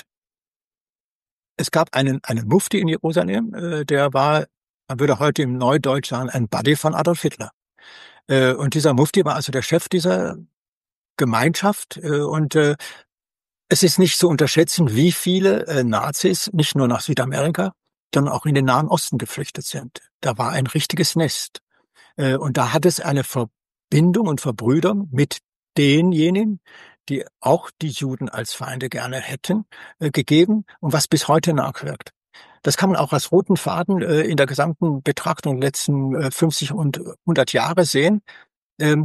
Es gab einen, einen Mufti in Jerusalem, äh, der war, man würde heute im Neudeutsch sagen, ein Buddy von Adolf Hitler. Äh, und dieser Mufti war also der Chef dieser Gemeinschaft. Äh, und äh, es ist nicht zu unterschätzen, wie viele äh, Nazis nicht nur nach Südamerika, sondern auch in den Nahen Osten geflüchtet sind. Da war ein richtiges Nest. Äh, und da hat es eine Verbindung und Verbrüderung mit denjenigen, die auch die Juden als Feinde gerne hätten, äh, gegeben und was bis heute nachwirkt. Das kann man auch als roten Faden äh, in der gesamten Betrachtung der letzten äh, fünfzig und hundert Jahre sehen. Ähm,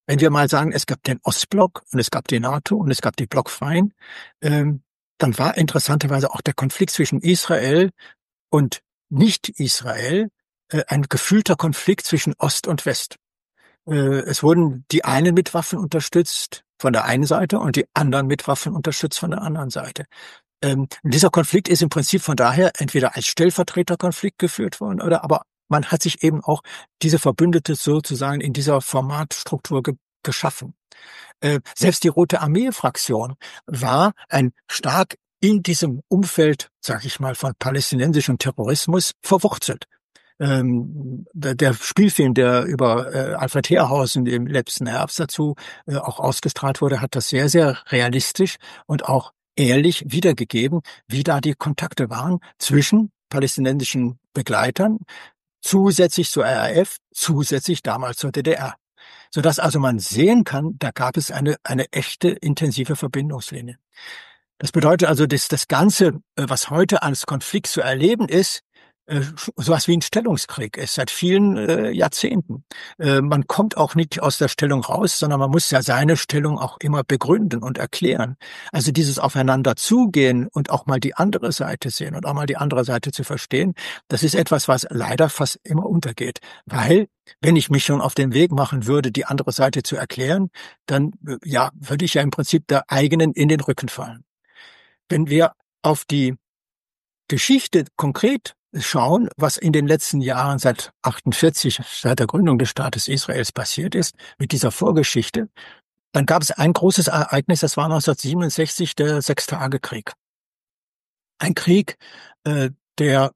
Wenn wir mal sagen, es gab den Ostblock und es gab die NATO und es gab die Blockfreien, ähm, dann war interessanterweise auch der Konflikt zwischen Israel und Nicht-Israel äh, ein gefühlter Konflikt zwischen Ost und West. Äh, es wurden die einen mit Waffen unterstützt von der einen Seite und die anderen mit Waffen unterstützt von der anderen Seite. Ähm, dieser Konflikt ist im Prinzip von daher entweder als Stellvertreterkonflikt geführt worden oder aber man hat sich eben auch diese Verbündete sozusagen in dieser Formatstruktur ge geschaffen. Äh, selbst die Rote Armee-Fraktion war ein stark in diesem Umfeld, sage ich mal, von palästinensischem Terrorismus verwurzelt. Ähm, der, der Spielfilm, der über äh, Alfred Herrhausen im letzten Herbst dazu äh, auch ausgestrahlt wurde, hat das sehr, sehr realistisch und auch ehrlich wiedergegeben, wie da die Kontakte waren zwischen palästinensischen Begleitern, zusätzlich zur R A F, zusätzlich damals zur D D R. Sodass also man sehen kann, da gab es eine, eine echte intensive Verbindungslinie. Das bedeutet also, dass das Ganze, äh, was heute als Konflikt zu erleben ist, äh, sowas wie ein Stellungskrieg ist, seit vielen äh, Jahrzehnten. Äh, man kommt auch nicht aus der Stellung raus, sondern man muss ja seine Stellung auch immer begründen und erklären. Also dieses Aufeinander zugehen und auch mal die andere Seite sehen und auch mal die andere Seite zu verstehen, das ist etwas, was leider fast immer untergeht. Weil, wenn ich mich schon auf den Weg machen würde, die andere Seite zu erklären, dann äh, ja, würde ich ja im Prinzip der eigenen in den Rücken fallen. Wenn wir auf die Geschichte konkret schauen, was in den letzten Jahren seit achtundvierzig, seit der Gründung des Staates Israels passiert ist, mit dieser Vorgeschichte, dann gab es ein großes Ereignis, das war neunzehnhundertsiebenundsechzig, der Sechstagekrieg. Ein Krieg, äh, der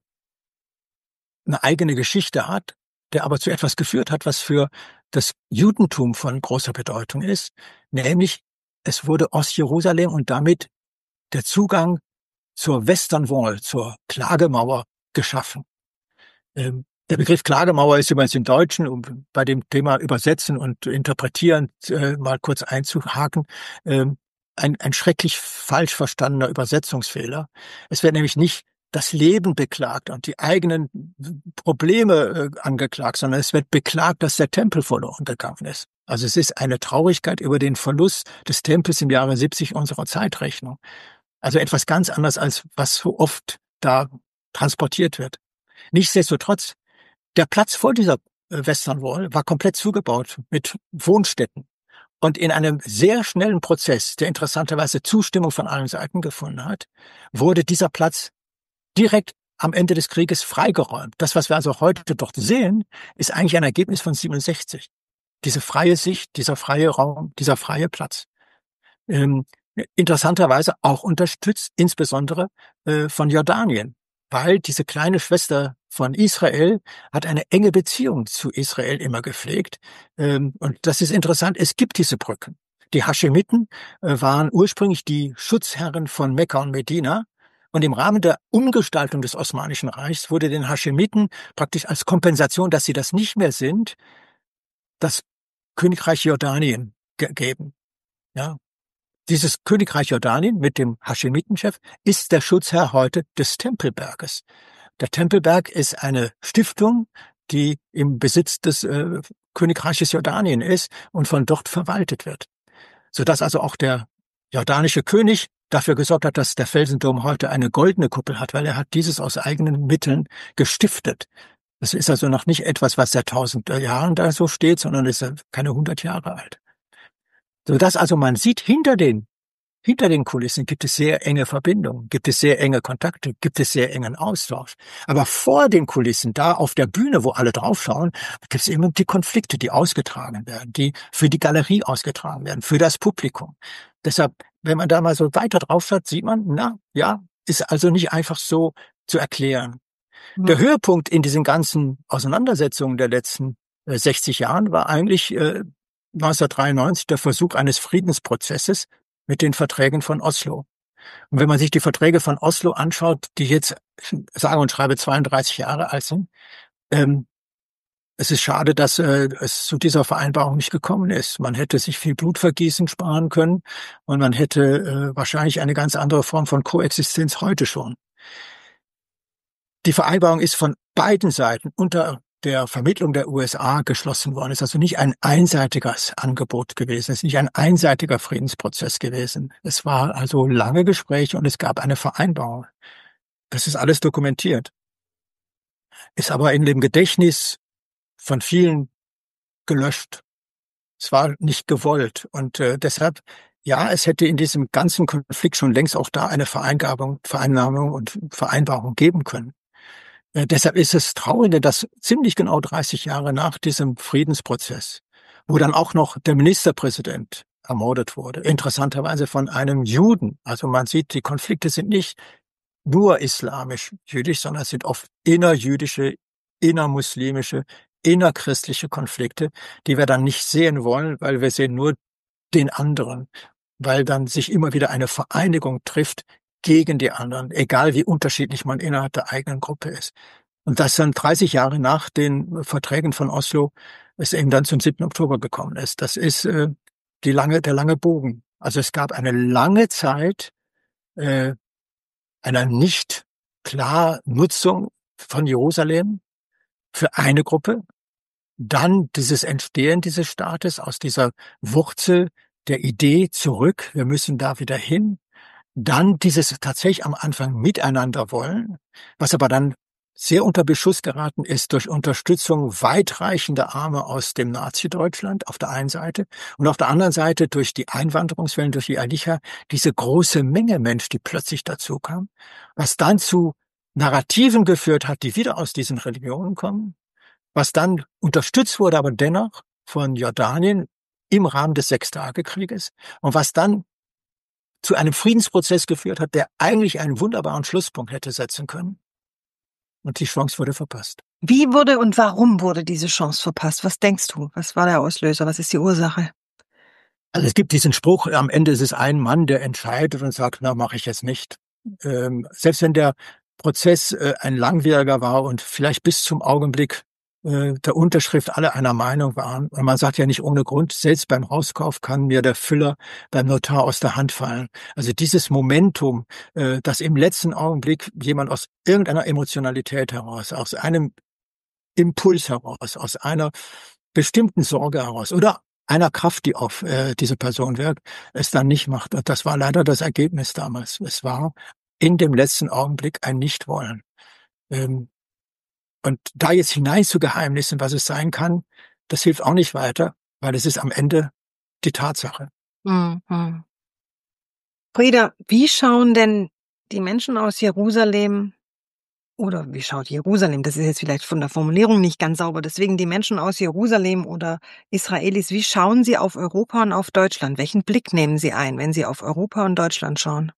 eine eigene Geschichte hat, der aber zu etwas geführt hat, was für das Judentum von großer Bedeutung ist, nämlich es wurde Ostjerusalem und damit der Zugang zur Western Wall, zur Klagemauer geschaffen. Ähm, der Begriff Klagemauer ist übrigens im Deutschen, um bei dem Thema Übersetzen und Interpretieren äh, mal kurz einzuhaken, ähm, ein, ein schrecklich falsch verstandener Übersetzungsfehler. Es wird nämlich nicht das Leben beklagt und die eigenen Probleme äh, angeklagt, sondern es wird beklagt, dass der Tempel verloren gegangen ist. Also es ist eine Traurigkeit über den Verlust des Tempels im Jahre siebzig unserer Zeitrechnung. Also etwas ganz anderes, als was so oft da transportiert wird. Nichtsdestotrotz, der Platz vor dieser Western Wall war komplett zugebaut mit Wohnstätten. Und in einem sehr schnellen Prozess, der interessanterweise Zustimmung von allen Seiten gefunden hat, wurde dieser Platz direkt am Ende des Krieges freigeräumt. Das, was wir also heute dort sehen, ist eigentlich ein Ergebnis von siebenundsechzig. Diese freie Sicht, dieser freie Raum, dieser freie Platz. Ähm, interessanterweise auch unterstützt, insbesondere äh, von Jordanien, weil diese kleine Schwester von Israel hat eine enge Beziehung zu Israel immer gepflegt. Ähm, und das ist interessant, es gibt diese Brücken. Die Haschemiten äh, waren ursprünglich die Schutzherren von Mekka und Medina. Und im Rahmen der Umgestaltung des Osmanischen Reichs wurde den Haschemiten praktisch als Kompensation, dass sie das nicht mehr sind, das Königreich Jordanien gegeben. Ja. Dieses Königreich Jordanien mit dem Haschemitenchef ist der Schutzherr heute des Tempelberges. Der Tempelberg ist eine Stiftung, die im Besitz des äh, Königreiches Jordanien ist und von dort verwaltet wird. Sodass also auch der jordanische König dafür gesorgt hat, dass der Felsendom heute eine goldene Kuppel hat, weil er hat dieses aus eigenen Mitteln gestiftet. Das ist also noch nicht etwas, was seit tausend Jahren da so steht, sondern ist keine hundert Jahre alt. Sodass also man sieht, hinter den, hinter den Kulissen gibt es sehr enge Verbindungen, gibt es sehr enge Kontakte, gibt es sehr engen Austausch. Aber vor den Kulissen, da auf der Bühne, wo alle draufschauen, gibt es eben die Konflikte, die ausgetragen werden, die für die Galerie ausgetragen werden, für das Publikum. Deshalb, wenn man da mal so weiter drauf schaut, sieht man, na, ja, ist also nicht einfach so zu erklären. Mhm. Der Höhepunkt in diesen ganzen Auseinandersetzungen der letzten äh, sechzig Jahren war eigentlich äh, neunzehnhundertdreiundneunzig der Versuch eines Friedensprozesses mit den Verträgen von Oslo. Und wenn man sich die Verträge von Oslo anschaut, die jetzt, sage und schreibe, zweiunddreißig Jahre alt sind, ähm, es ist schade, dass äh, es zu dieser Vereinbarung nicht gekommen ist. Man hätte sich viel Blutvergießen sparen können und man hätte äh, wahrscheinlich eine ganz andere Form von Koexistenz heute schon. Die Vereinbarung ist von beiden Seiten unter der Vermittlung der U S A geschlossen worden ist. Also nicht ein einseitiges Angebot gewesen. Es ist nicht ein einseitiger Friedensprozess gewesen. Es war also lange Gespräche und es gab eine Vereinbarung. Das ist alles dokumentiert. Ist aber in dem Gedächtnis von vielen gelöscht. Es war nicht gewollt. Und äh, deshalb, ja, es hätte in diesem ganzen Konflikt schon längst auch da eine Vereinnahmung, Vereinnahmung und Vereinbarung geben können. Äh, deshalb ist es traurig, dass ziemlich genau dreißig Jahre nach diesem Friedensprozess, wo dann auch noch der Ministerpräsident ermordet wurde, interessanterweise von einem Juden. Also man sieht, die Konflikte sind nicht nur islamisch-jüdisch, sondern es sind oft innerjüdische, innermuslimische, innerchristliche Konflikte, die wir dann nicht sehen wollen, weil wir sehen nur den anderen, weil dann sich immer wieder eine Vereinigung trifft gegen die anderen, egal wie unterschiedlich man innerhalb der eigenen Gruppe ist. Und das dann dreißig Jahre nach den Verträgen von Oslo es eben dann zum siebten Oktober gekommen ist. Das ist äh, die lange, der lange Bogen. Also es gab eine lange Zeit äh, einer nicht klar Nutzung von Jerusalem für eine Gruppe, dann dieses Entstehen dieses Staates aus dieser Wurzel der Idee zurück, wir müssen da wieder hin, dann dieses tatsächlich am Anfang miteinander wollen, was aber dann sehr unter Beschuss geraten ist durch Unterstützung weitreichender Arme aus dem Nazi-Deutschland auf der einen Seite und auf der anderen Seite durch die Einwanderungswellen, durch die Alicha, diese große Menge Mensch, die plötzlich dazu kam, was dann zu Narrativen geführt hat, die wieder aus diesen Religionen kommen, was dann unterstützt wurde, aber dennoch von Jordanien im Rahmen des Sechstagekrieges und was dann zu einem Friedensprozess geführt hat, der eigentlich einen wunderbaren Schlusspunkt hätte setzen können. Und die Chance wurde verpasst. Wie wurde und warum wurde diese Chance verpasst? Was denkst du? Was war der Auslöser? Was ist die Ursache? Also es gibt diesen Spruch, am Ende ist es ein Mann, der entscheidet und sagt, na, mache ich jetzt nicht. Ähm, selbst wenn der Prozess äh, ein langwieriger war und vielleicht bis zum Augenblick äh, der Unterschrift alle einer Meinung waren, und man sagt ja nicht ohne Grund, selbst beim Hauskauf kann mir der Füller beim Notar aus der Hand fallen. Also dieses Momentum, äh, dass im letzten Augenblick jemand aus irgendeiner Emotionalität heraus, aus einem Impuls heraus, aus einer bestimmten Sorge heraus oder einer Kraft, die auf äh, diese Person wirkt, es dann nicht macht. Und das war leider das Ergebnis damals. Es war in dem letzten Augenblick ein Nichtwollen. Ähm, und da jetzt hinein zu Geheimnissen, was es sein kann, das hilft auch nicht weiter, weil es ist am Ende die Tatsache. Mhm. Frieda, wie schauen denn die Menschen aus Jerusalem oder wie schaut Jerusalem, das ist jetzt vielleicht von der Formulierung nicht ganz sauber, deswegen die Menschen aus Jerusalem oder Israelis, wie schauen sie auf Europa und auf Deutschland? Welchen Blick nehmen sie ein, wenn sie auf Europa und Deutschland schauen?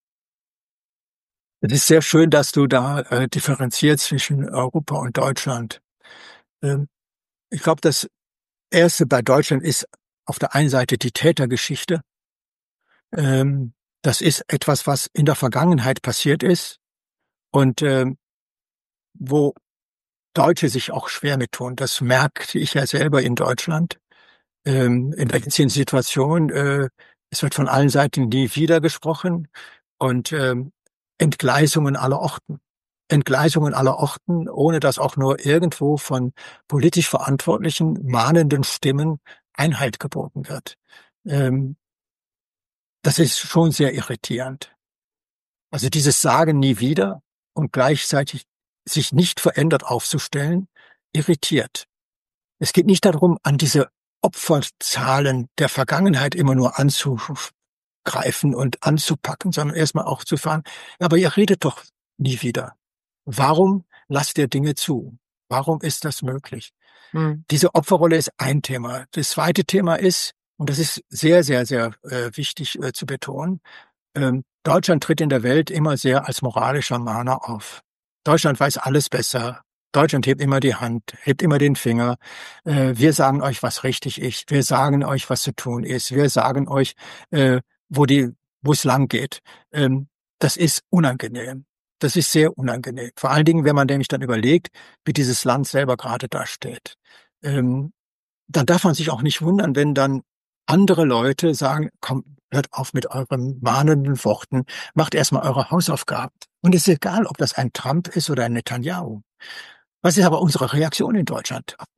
Es ist sehr schön, dass du da äh, differenzierst zwischen Europa und Deutschland. Ähm, ich glaube, das Erste bei Deutschland ist auf der einen Seite die Tätergeschichte. Ähm, das ist etwas, was in der Vergangenheit passiert ist und ähm, wo Deutsche sich auch schwer mit tun. Das merkte ich ja selber in Deutschland. Ähm, in der jetzigen Situation, äh, es wird von allen Seiten nie wieder gesprochen und ähm, Entgleisungen aller Orten. Entgleisungen aller Orten, ohne dass auch nur irgendwo von politisch Verantwortlichen mahnenden Stimmen Einhalt geboten wird. Ähm, das ist schon sehr irritierend. Also dieses Sagen nie wieder und gleichzeitig sich nicht verändert aufzustellen, irritiert. Es geht nicht darum, an diese Opferzahlen der Vergangenheit immer nur anzugreifen und anzupacken, sondern erstmal auch zu fragen, aber ihr redet doch nie wieder. Warum lasst ihr Dinge zu? Warum ist das möglich? Hm. Diese Opferrolle ist ein Thema. Das zweite Thema ist, und das ist sehr, sehr, sehr äh, wichtig äh, zu betonen, ähm, Deutschland tritt in der Welt immer sehr als moralischer Mahner auf. Deutschland weiß alles besser. Deutschland hebt immer die Hand, hebt immer den Finger. Äh, wir sagen euch, was richtig ist. Wir sagen euch, was zu tun ist. Wir sagen euch, äh, wo die, wo es lang geht. Ähm, das ist unangenehm. Das ist sehr unangenehm. Vor allen Dingen, wenn man nämlich dann überlegt, wie dieses Land selber gerade dasteht. Ähm, dann darf man sich auch nicht wundern, wenn dann andere Leute sagen, komm, hört auf mit euren mahnenden Worten, macht erstmal eure Hausaufgaben. Und es ist egal, ob das ein Trump ist oder ein Netanyahu. Was ist aber unsere Reaktion in Deutschland ab,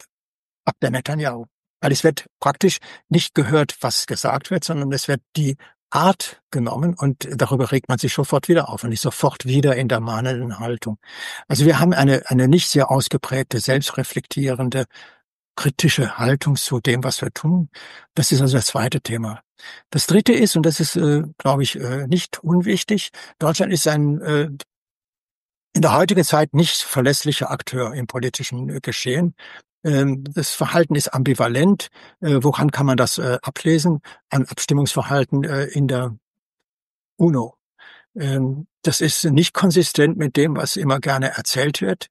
ab der Netanyahu? Weil es wird praktisch nicht gehört, was gesagt wird, sondern es wird die Art genommen und darüber regt man sich sofort wieder auf und ist sofort wieder in der mahnenden Haltung. Also wir haben eine, eine nicht sehr ausgeprägte, selbstreflektierende, kritische Haltung zu dem, was wir tun. Das ist also das zweite Thema. Das dritte ist, und das ist, äh, glaube ich, äh, nicht unwichtig, Deutschland ist ein äh, in der heutigen Zeit nicht verlässlicher Akteur im politischen äh, Geschehen. Ähm, das Verhalten ist ambivalent. Äh, woran kann man das äh, ablesen? An Abstimmungsverhalten äh, in der UNO. Ähm, das ist nicht konsistent mit dem, was immer gerne erzählt wird.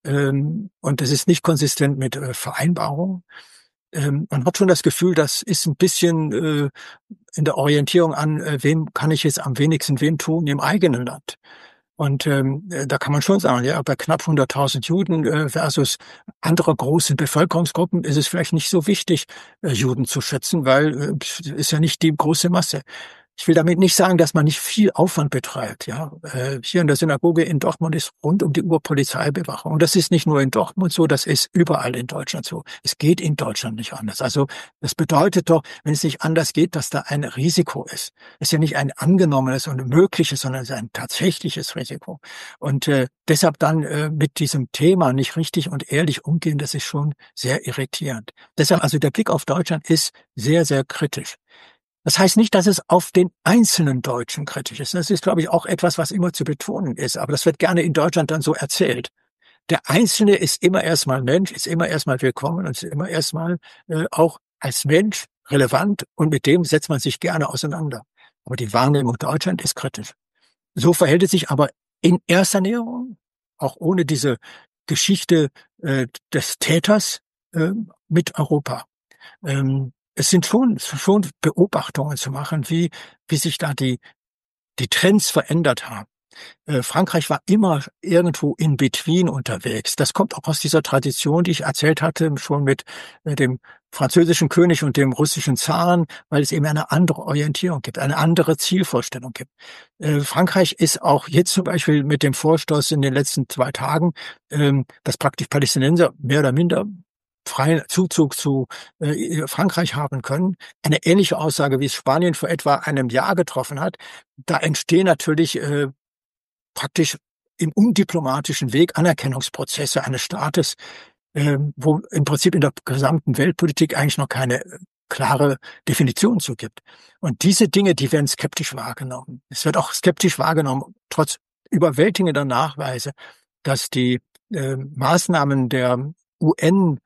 Ähm, und das ist nicht konsistent mit äh, Vereinbarungen. Ähm, man hat schon das Gefühl, das ist ein bisschen äh, in der Orientierung an, äh, wem kann ich jetzt am wenigsten wem tun im eigenen Land. Und ähm, äh, da kann man schon sagen, ja, bei knapp hunderttausend Juden äh, versus andere große Bevölkerungsgruppen ist es vielleicht nicht so wichtig, äh, Juden zu schützen, weil äh, ist ja nicht die große Masse. Ich will damit nicht sagen, dass man nicht viel Aufwand betreibt. Ja, äh, hier in der Synagoge in Dortmund ist rund um die Uhr Polizeibewachung. Und das ist nicht nur in Dortmund so, das ist überall in Deutschland so. Es geht in Deutschland nicht anders. Also das bedeutet doch, wenn es nicht anders geht, dass da ein Risiko ist. Es ist ja nicht ein angenommenes und mögliches, sondern es ist ein tatsächliches Risiko. Und äh, deshalb dann äh, mit diesem Thema nicht richtig und ehrlich umgehen, das ist schon sehr irritierend. Deshalb also der Blick auf Deutschland ist sehr, sehr kritisch. Das heißt nicht, dass es auf den einzelnen Deutschen kritisch ist. Das ist, glaube ich, auch etwas, was immer zu betonen ist. Aber das wird gerne in Deutschland dann so erzählt. Der Einzelne ist immer erstmal Mensch, ist immer erstmal willkommen und ist immer erstmal äh, auch als Mensch relevant und mit dem setzt man sich gerne auseinander. Aber die Wahrnehmung Deutschland ist kritisch. So verhält es sich aber in erster Näherung, auch ohne diese Geschichte äh, des Täters äh, mit Europa. Ähm, es sind schon, schon Beobachtungen zu machen, wie, wie sich da die, die Trends verändert haben. Äh, Frankreich war immer irgendwo in between unterwegs. Das kommt auch aus dieser Tradition, die ich erzählt hatte, schon mit äh, dem französischen König und dem russischen Zaren, weil es eben eine andere Orientierung gibt, eine andere Zielvorstellung gibt. Äh, Frankreich ist auch jetzt zum Beispiel mit dem Vorstoß in den letzten zwei Tagen, ähm, dass praktisch Palästinenser mehr oder minder freien Zuzug zu äh, Frankreich haben können. Eine ähnliche Aussage, wie es Spanien vor etwa einem Jahr getroffen hat. Da entstehen natürlich äh, praktisch im undiplomatischen Weg Anerkennungsprozesse eines Staates, äh, wo im Prinzip in der gesamten Weltpolitik eigentlich noch keine klare Definition zu gibt. Und diese Dinge, die werden skeptisch wahrgenommen. Es wird auch skeptisch wahrgenommen, trotz überwältigender Nachweise, dass die äh, Maßnahmen der U N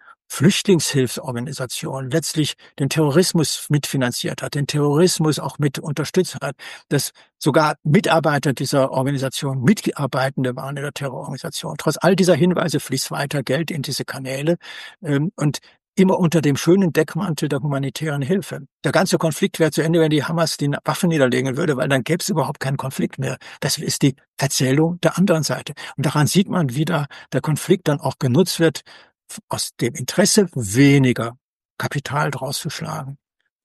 Flüchtlingshilfsorganisation letztlich den Terrorismus mitfinanziert hat, den Terrorismus auch mit unterstützt hat, dass sogar Mitarbeiter dieser Organisation Mitarbeitende waren in der Terrororganisation. Trotz all dieser Hinweise fließt weiter Geld in diese Kanäle ähm, und immer unter dem schönen Deckmantel der humanitären Hilfe. Der ganze Konflikt wäre zu Ende, wenn die Hamas die Waffen niederlegen würde, weil dann gäbe es überhaupt keinen Konflikt mehr. Das ist die Erzählung der anderen Seite. Und daran sieht man, wie da der Konflikt dann auch genutzt wird, aus dem Interesse weniger Kapital draus zu schlagen.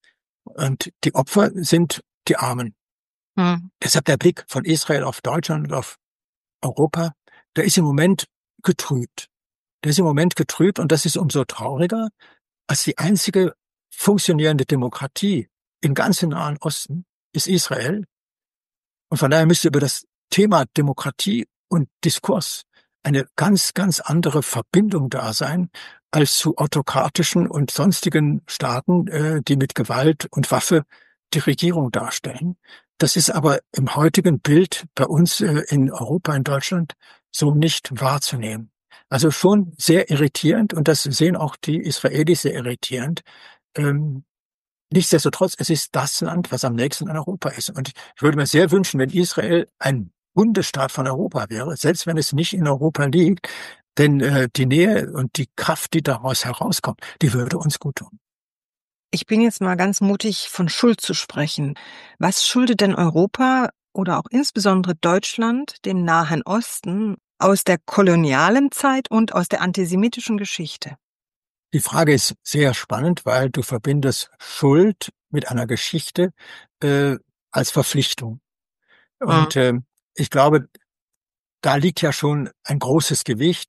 Und die Opfer sind die Armen. Hm. Deshalb der Blick von Israel auf Deutschland und auf Europa, der ist im Moment getrübt. Der ist im Moment getrübt und das ist umso trauriger, als die einzige funktionierende Demokratie im ganzen Nahen Osten ist Israel. Und von daher müsste über das Thema Demokratie und Diskurs eine ganz, ganz andere Verbindung da sein als zu autokratischen und sonstigen Staaten, äh, die mit Gewalt und Waffe die Regierung darstellen. Das ist aber im heutigen Bild bei uns äh, in Europa, in Deutschland, so nicht wahrzunehmen. Also schon sehr irritierend und das sehen auch die Israelis sehr irritierend. Ähm, nichtsdestotrotz, es ist das Land, was am nächsten an Europa ist. Und ich würde mir sehr wünschen, wenn Israel ein Bundesstaat von Europa wäre, selbst wenn es nicht in Europa liegt, denn äh, die Nähe und die Kraft, die daraus herauskommt, die würde uns gut tun. Ich bin jetzt mal ganz mutig, von Schuld zu sprechen. Was schuldet denn Europa oder auch insbesondere Deutschland dem Nahen Osten aus der kolonialen Zeit und aus der antisemitischen Geschichte? Die Frage ist sehr spannend, weil du verbindest Schuld mit einer Geschichte äh, als Verpflichtung. Und äh, ich glaube, da liegt ja schon ein großes Gewicht.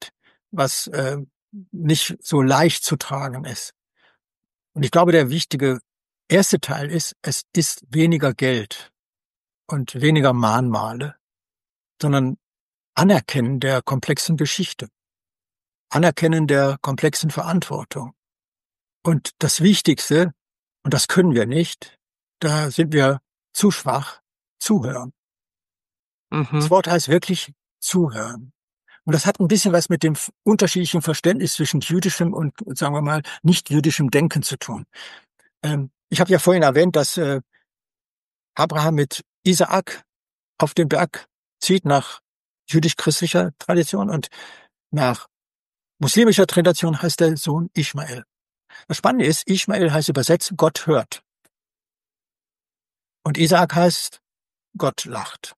was äh, nicht so leicht zu tragen ist. Und ich glaube, der wichtige erste Teil ist, es ist weniger Geld und weniger Mahnmale, sondern Anerkennen der komplexen Geschichte, Anerkennen der komplexen Verantwortung. Und das Wichtigste, und das können wir nicht, da sind wir zu schwach, zuhören. Mhm. Das Wort heißt wirklich zuhören. Und das hat ein bisschen was mit dem unterschiedlichen Verständnis zwischen jüdischem und, sagen wir mal, nicht jüdischem Denken zu tun. Ähm, ich habe ja vorhin erwähnt, dass äh, Abraham mit Isaak auf den Berg zieht nach jüdisch-christlicher Tradition und nach muslimischer Tradition heißt der Sohn Ismael. Das Spannende ist, Ismael heißt übersetzt Gott hört. Und Isaak heißt Gott lacht.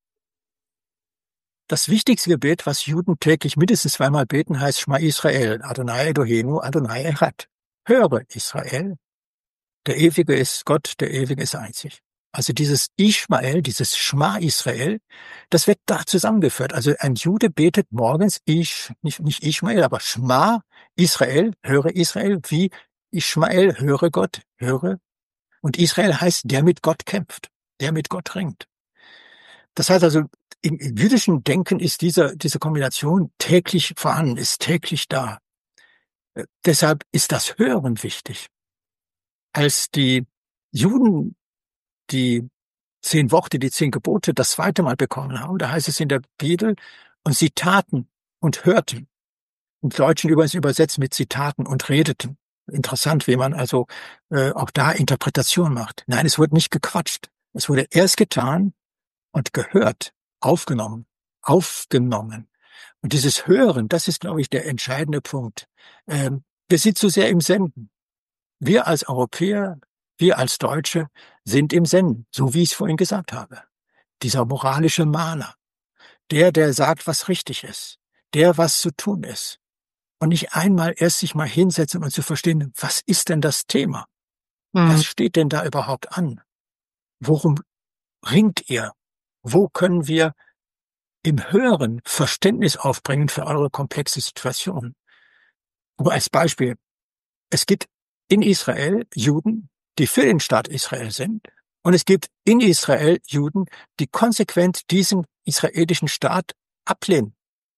Das wichtigste Gebet, was Juden täglich mindestens zweimal beten, heißt Shema Israel, Adonai Eloheinu, Adonai Echad. Höre Israel, der Ewige ist Gott, der Ewige ist einzig. Also dieses Ishmael, dieses Shema Israel, das wird da zusammengeführt. Also ein Jude betet morgens, ich, nicht, nicht Ishmael, aber Shema Israel, höre Israel, wie Ishmael, höre Gott, höre. Und Israel heißt, der mit Gott kämpft, der mit Gott ringt. Das heißt also, im, im jüdischen Denken ist diese, diese Kombination täglich vorhanden, ist täglich da. Äh, deshalb ist das Hören wichtig. Als die Juden die zehn Worte, die zehn Gebote das zweite Mal bekommen haben, da heißt es in der Bibel, und sie taten und hörten. Im Deutschen übrigens übersetzt mit Zitaten und redeten. Interessant, wie man also äh, auch da Interpretation macht. Nein, es wurde nicht gequatscht. Es wurde erst getan und gehört, aufgenommen, aufgenommen. Und dieses Hören, das ist, glaube ich, der entscheidende Punkt. Ähm, wir sind zu sehr im Senden. Wir als Europäer, wir als Deutsche sind im Senden, so wie ich es vorhin gesagt habe. Dieser moralische Mahner, der, der sagt, was richtig ist, der, was zu tun ist. Und nicht einmal erst sich mal hinsetzen und zu verstehen, was ist denn das Thema? Mhm. Was steht denn da überhaupt an? Worum ringt ihr? Wo können wir im Hören Verständnis aufbringen für eure komplexe Situation? Aber als Beispiel, es gibt in Israel Juden, die für den Staat Israel sind, und es gibt in Israel Juden, die konsequent diesen israelischen Staat ablehnen.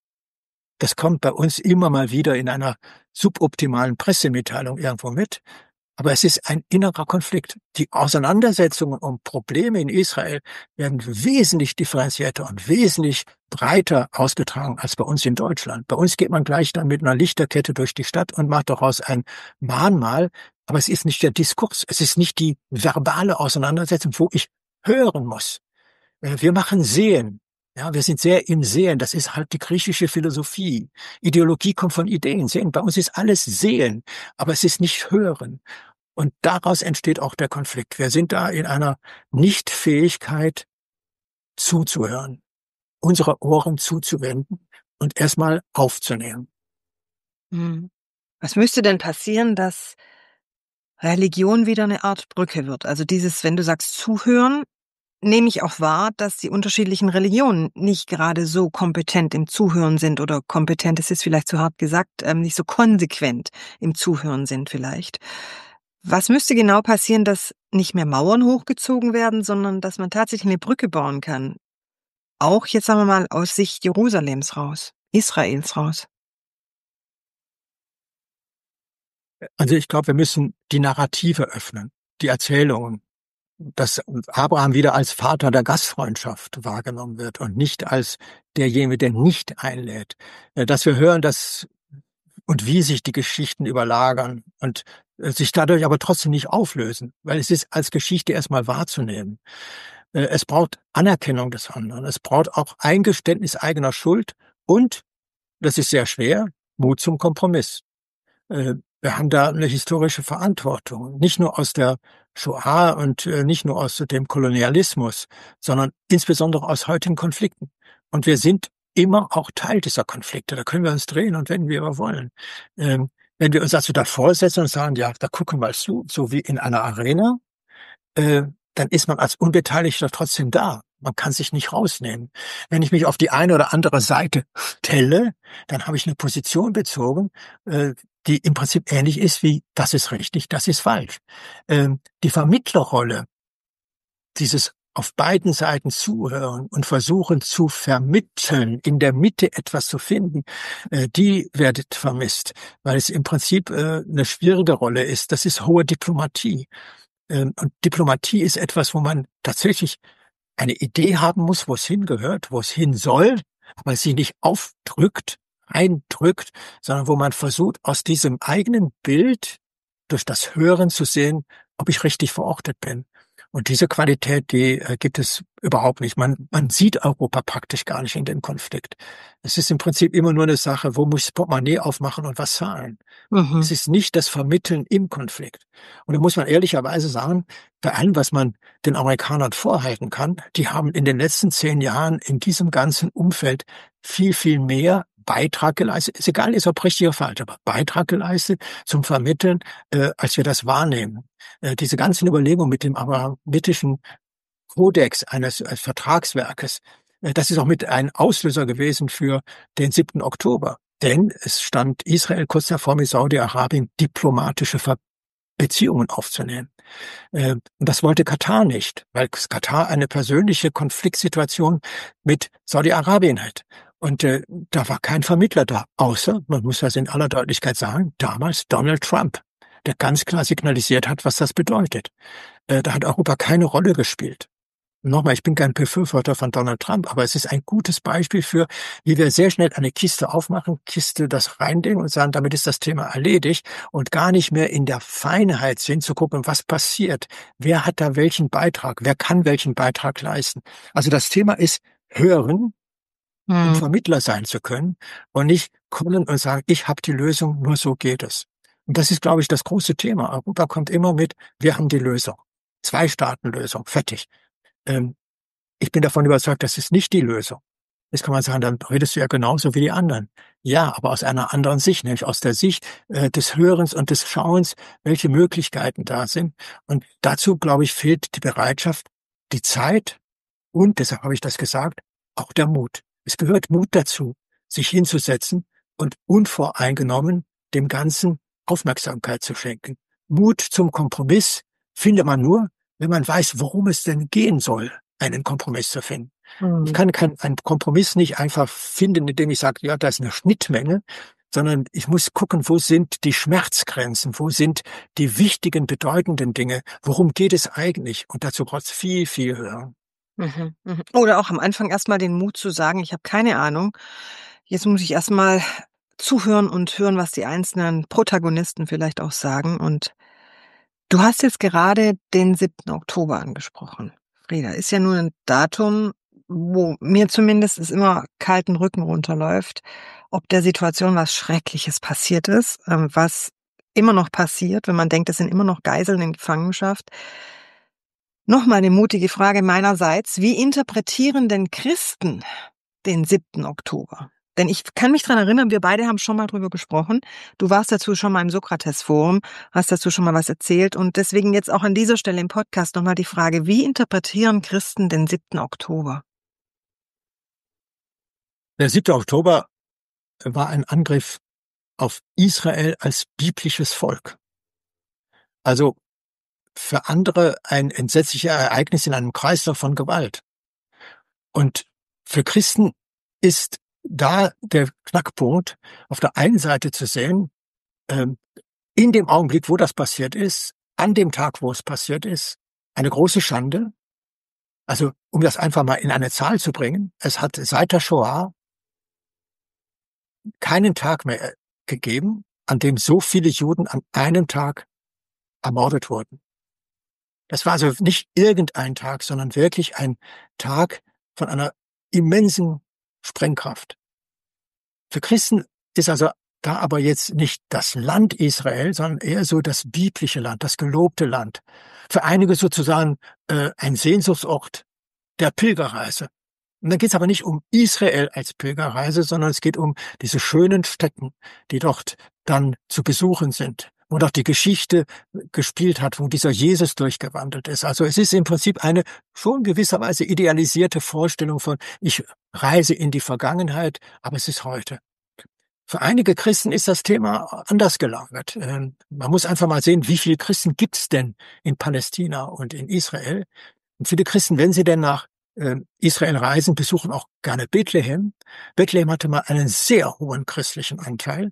Das kommt bei uns immer mal wieder in einer suboptimalen Pressemitteilung irgendwo mit. Aber es ist ein innerer Konflikt. Die Auseinandersetzungen um Probleme in Israel werden wesentlich differenzierter und wesentlich breiter ausgetragen als bei uns in Deutschland. Bei uns geht man gleich dann mit einer Lichterkette durch die Stadt und macht daraus ein Mahnmal. Aber es ist nicht der Diskurs. Es ist nicht die verbale Auseinandersetzung, wo ich hören muss. Wir machen Sehen. Ja, wir sind sehr im Sehen. Das ist halt die griechische Philosophie. Ideologie kommt von Ideen. Sehen. Bei uns ist alles Sehen, aber es ist nicht Hören. Und daraus entsteht auch der Konflikt. Wir sind da in einer Nichtfähigkeit zuzuhören, unsere Ohren zuzuwenden und erstmal aufzunehmen. Mhm. Was müsste denn passieren, dass Religion wieder eine Art Brücke wird? Also dieses, wenn du sagst zuhören, nehme ich auch wahr, dass die unterschiedlichen Religionen nicht gerade so kompetent im Zuhören sind oder kompetent, es ist vielleicht zu hart gesagt, ähm, nicht so konsequent im Zuhören sind vielleicht. Was müsste genau passieren, dass nicht mehr Mauern hochgezogen werden, sondern dass man tatsächlich eine Brücke bauen kann? Auch jetzt sagen wir mal aus Sicht Jerusalems raus, Israels raus. Also ich glaube, wir müssen die Narrative öffnen, die Erzählungen, dass Abraham wieder als Vater der Gastfreundschaft wahrgenommen wird und nicht als derjenige, der nicht einlädt. Dass wir hören, dass und wie sich die Geschichten überlagern und sich dadurch aber trotzdem nicht auflösen, weil es ist als Geschichte erstmal wahrzunehmen. Es braucht Anerkennung des anderen, es braucht auch Eingeständnis eigener Schuld und, das ist sehr schwer, Mut zum Kompromiss. Wir haben da eine historische Verantwortung, nicht nur aus der Shoah und nicht nur aus dem Kolonialismus, sondern insbesondere aus heutigen Konflikten. Und wir sind immer auch Teil dieser Konflikte. Da können wir uns drehen und wenden, wie wir wollen. Ähm, wenn wir uns also davor setzen und sagen, ja, da gucken wir mal zu, so wie in einer Arena, äh, dann ist man als Unbeteiligter trotzdem da. Man kann sich nicht rausnehmen. Wenn ich mich auf die eine oder andere Seite stelle, dann habe ich eine Position bezogen, äh, die im Prinzip ähnlich ist wie, das ist richtig, das ist falsch. Ähm, die Vermittlerrolle, dieses auf beiden Seiten zuhören und versuchen zu vermitteln, in der Mitte etwas zu finden, äh, die werdet vermisst, weil es im Prinzip äh, eine schwierige Rolle ist. Das ist hohe Diplomatie. Ähm, und Diplomatie ist etwas, wo man tatsächlich eine Idee haben muss, wo es hingehört, wo es hin soll, aber sie nicht aufdrückt, eindrückt, sondern wo man versucht, aus diesem eigenen Bild durch das Hören zu sehen, ob ich richtig verortet bin. Und diese Qualität, die äh, gibt es überhaupt nicht. Man, man sieht Europa praktisch gar nicht in dem Konflikt. Es ist im Prinzip immer nur eine Sache, wo muss ich das Portemonnaie aufmachen und was zahlen. Mhm. Es ist nicht das Vermitteln im Konflikt. Und da muss man ehrlicherweise sagen, bei allem, was man den Amerikanern vorhalten kann, die haben in den letzten zehn Jahren in diesem ganzen Umfeld viel, viel mehr Beitrag geleistet. Ist egal, ist ob richtig oder falsch, aber Beitrag geleistet zum Vermitteln, äh, als wir das wahrnehmen. Äh, diese ganzen Überlegungen mit dem abrahamitischen Kodex eines äh, Vertragswerkes, äh, das ist auch mit ein Auslöser gewesen für den siebten Oktober. Denn es stand Israel kurz davor, mit Saudi-Arabien diplomatische Ver Beziehungen aufzunehmen. Äh, und das wollte Katar nicht, weil Katar eine persönliche Konfliktsituation mit Saudi-Arabien hat. Und äh, da war kein Vermittler da, außer, man muss das in aller Deutlichkeit sagen, damals Donald Trump, der ganz klar signalisiert hat, was das bedeutet. Äh, da hat Europa keine Rolle gespielt. Nochmal, ich bin kein Befürworter von Donald Trump, aber es ist ein gutes Beispiel für, wie wir sehr schnell eine Kiste aufmachen, Kiste das reinlegen und sagen, damit ist das Thema erledigt und gar nicht mehr in der Feinheit sind, zu gucken, was passiert, wer hat da welchen Beitrag, wer kann welchen Beitrag leisten. Also das Thema ist hören, um Mhm. Vermittler sein zu können und nicht kommen und sagen, ich habe die Lösung, nur so geht es. Und das ist, glaube ich, das große Thema. Europa kommt immer mit, wir haben die Lösung. Zwei-Staaten-Lösung, fertig. Ähm, ich bin davon überzeugt, das ist nicht die Lösung. Jetzt kann man sagen, dann redest du ja genauso wie die anderen. Ja, aber aus einer anderen Sicht, nämlich aus der Sicht äh, des Hörens und des Schauens, welche Möglichkeiten da sind. Und dazu, glaube ich, fehlt die Bereitschaft, die Zeit und, deshalb habe ich das gesagt, auch der Mut. Es gehört Mut dazu, sich hinzusetzen und unvoreingenommen dem Ganzen Aufmerksamkeit zu schenken. Mut zum Kompromiss findet man nur, wenn man weiß, worum es denn gehen soll, einen Kompromiss zu finden. Mhm. Ich kann keinen einen Kompromiss nicht einfach finden, indem ich sage, ja, da ist eine Schnittmenge, sondern ich muss gucken, wo sind die Schmerzgrenzen, wo sind die wichtigen, bedeutenden Dinge, worum geht es eigentlich? Und dazu braucht es viel, viel hören. Mhm, mhm. Oder auch am Anfang erstmal den Mut zu sagen, ich habe keine Ahnung. Jetzt muss ich erstmal zuhören und hören, was die einzelnen Protagonisten vielleicht auch sagen. Und du hast jetzt gerade den siebten Oktober angesprochen. Frieda, ist ja nur ein Datum, wo mir zumindest es immer kalten Rücken runterläuft, ob der Situation was Schreckliches passiert ist, ähm, was immer noch passiert, wenn man denkt, es sind immer noch Geiseln in Gefangenschaft. Nochmal eine mutige Frage meinerseits. Wie interpretieren denn Christen den siebten Oktober? Denn ich kann mich dran erinnern, wir beide haben schon mal drüber gesprochen. Du warst dazu schon mal im Sokrates-Forum, hast dazu schon mal was erzählt. Und deswegen jetzt auch an dieser Stelle im Podcast nochmal die Frage, wie interpretieren Christen den siebten Oktober? Der siebte Oktober war ein Angriff auf Israel als biblisches Volk. Also für andere ein entsetzliches Ereignis in einem Kreislauf von Gewalt. Und für Christen ist da der Knackpunkt, auf der einen Seite zu sehen, ähm, in dem Augenblick, wo das passiert ist, an dem Tag, wo es passiert ist, eine große Schande. Also, um das einfach mal in eine Zahl zu bringen, es hat seit der Shoah keinen Tag mehr gegeben, an dem so viele Juden an einem Tag ermordet wurden. Das war also nicht irgendein Tag, sondern wirklich ein Tag von einer immensen Sprengkraft. Für Christen ist also da aber jetzt nicht das Land Israel, sondern eher so das biblische Land, das gelobte Land. Für einige sozusagen äh, ein Sehnsuchtsort der Pilgerreise. Und dann geht es aber nicht um Israel als Pilgerreise, sondern es geht um diese schönen Stätten, die dort dann zu besuchen sind. wo doch die Geschichte gespielt hat, wo dieser Jesus durchgewandelt ist. Also es ist im Prinzip eine schon gewisserweise idealisierte Vorstellung von, ich reise in die Vergangenheit, aber es ist heute. Für einige Christen ist das Thema anders gelagert. Ähm, man muss einfach mal sehen, wie viele Christen gibt's denn in Palästina und in Israel? Und viele Christen, wenn sie denn nach äh, Israel reisen, besuchen auch gerne Bethlehem. Bethlehem hatte mal einen sehr hohen christlichen Anteil.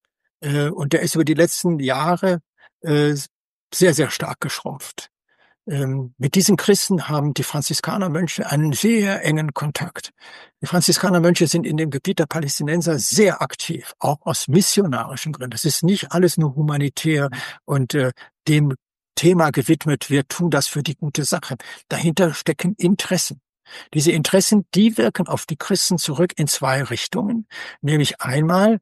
Äh, und der ist über die letzten Jahre äh, sehr, sehr stark geschrumpft. Ähm, mit diesen Christen haben die Franziskanermönche einen sehr engen Kontakt. Die Franziskanermönche sind in dem Gebiet der Palästinenser sehr aktiv, auch aus missionarischen Gründen. Das ist nicht alles nur humanitär und äh, dem Thema gewidmet, wir tun das für die gute Sache. Dahinter stecken Interessen. Diese Interessen, die wirken auf die Christen zurück in zwei Richtungen. Nämlich einmal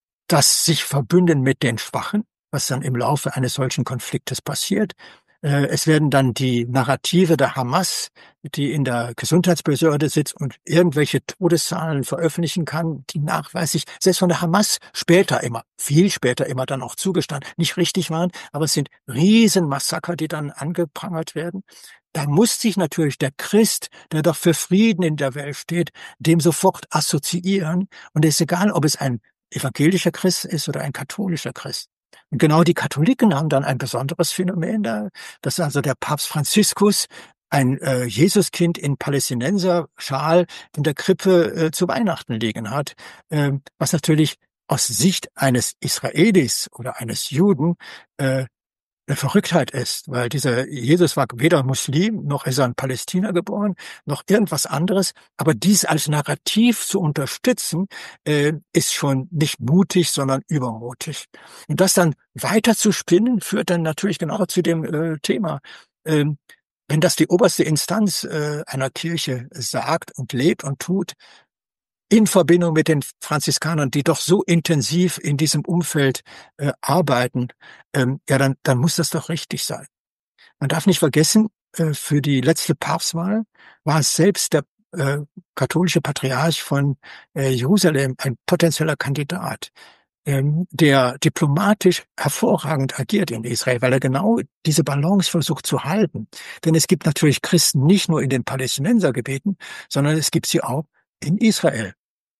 das sich verbünden mit den Schwachen, was dann im Laufe eines solchen Konfliktes passiert. Es werden dann die Narrative der Hamas, die in der Gesundheitsbehörde sitzt und irgendwelche Todeszahlen veröffentlichen kann, die nachweislich, selbst von der Hamas später immer, viel später immer dann auch zugestanden, nicht richtig waren, aber es sind Riesenmassaker, die dann angeprangert werden. Da muss sich natürlich der Christ, der doch für Frieden in der Welt steht, dem sofort assoziieren. Und es ist egal, ob es ein evangelischer Christ ist oder ein katholischer Christ. Und genau die Katholiken haben dann ein besonderes Phänomen da, dass also der Papst Franziskus ein äh, Jesuskind in Palästinenser-Schal in der Krippe äh, zu Weihnachten liegen hat, äh, was natürlich aus Sicht eines Israelis oder eines Juden äh, eine Verrücktheit ist, weil dieser Jesus war weder Muslim, noch ist er in Palästina geboren, noch irgendwas anderes. Aber dies als Narrativ zu unterstützen, äh, ist schon nicht mutig, sondern übermutig. Und das dann weiter zu spinnen, führt dann natürlich genau zu dem äh, Thema. Ähm, wenn das die oberste Instanz äh, einer Kirche sagt und lebt und tut, in Verbindung mit den Franziskanern, die doch so intensiv in diesem Umfeld äh, arbeiten, ähm, ja, dann, dann muss das doch richtig sein. Man darf nicht vergessen, äh, für die letzte Papstwahl war es selbst der äh, katholische Patriarch von äh, Jerusalem ein potenzieller Kandidat, ähm, der diplomatisch hervorragend agiert in Israel, weil er genau diese Balance versucht zu halten. Denn es gibt natürlich Christen nicht nur in den Palästinensergebieten, sondern es gibt sie auch in Israel.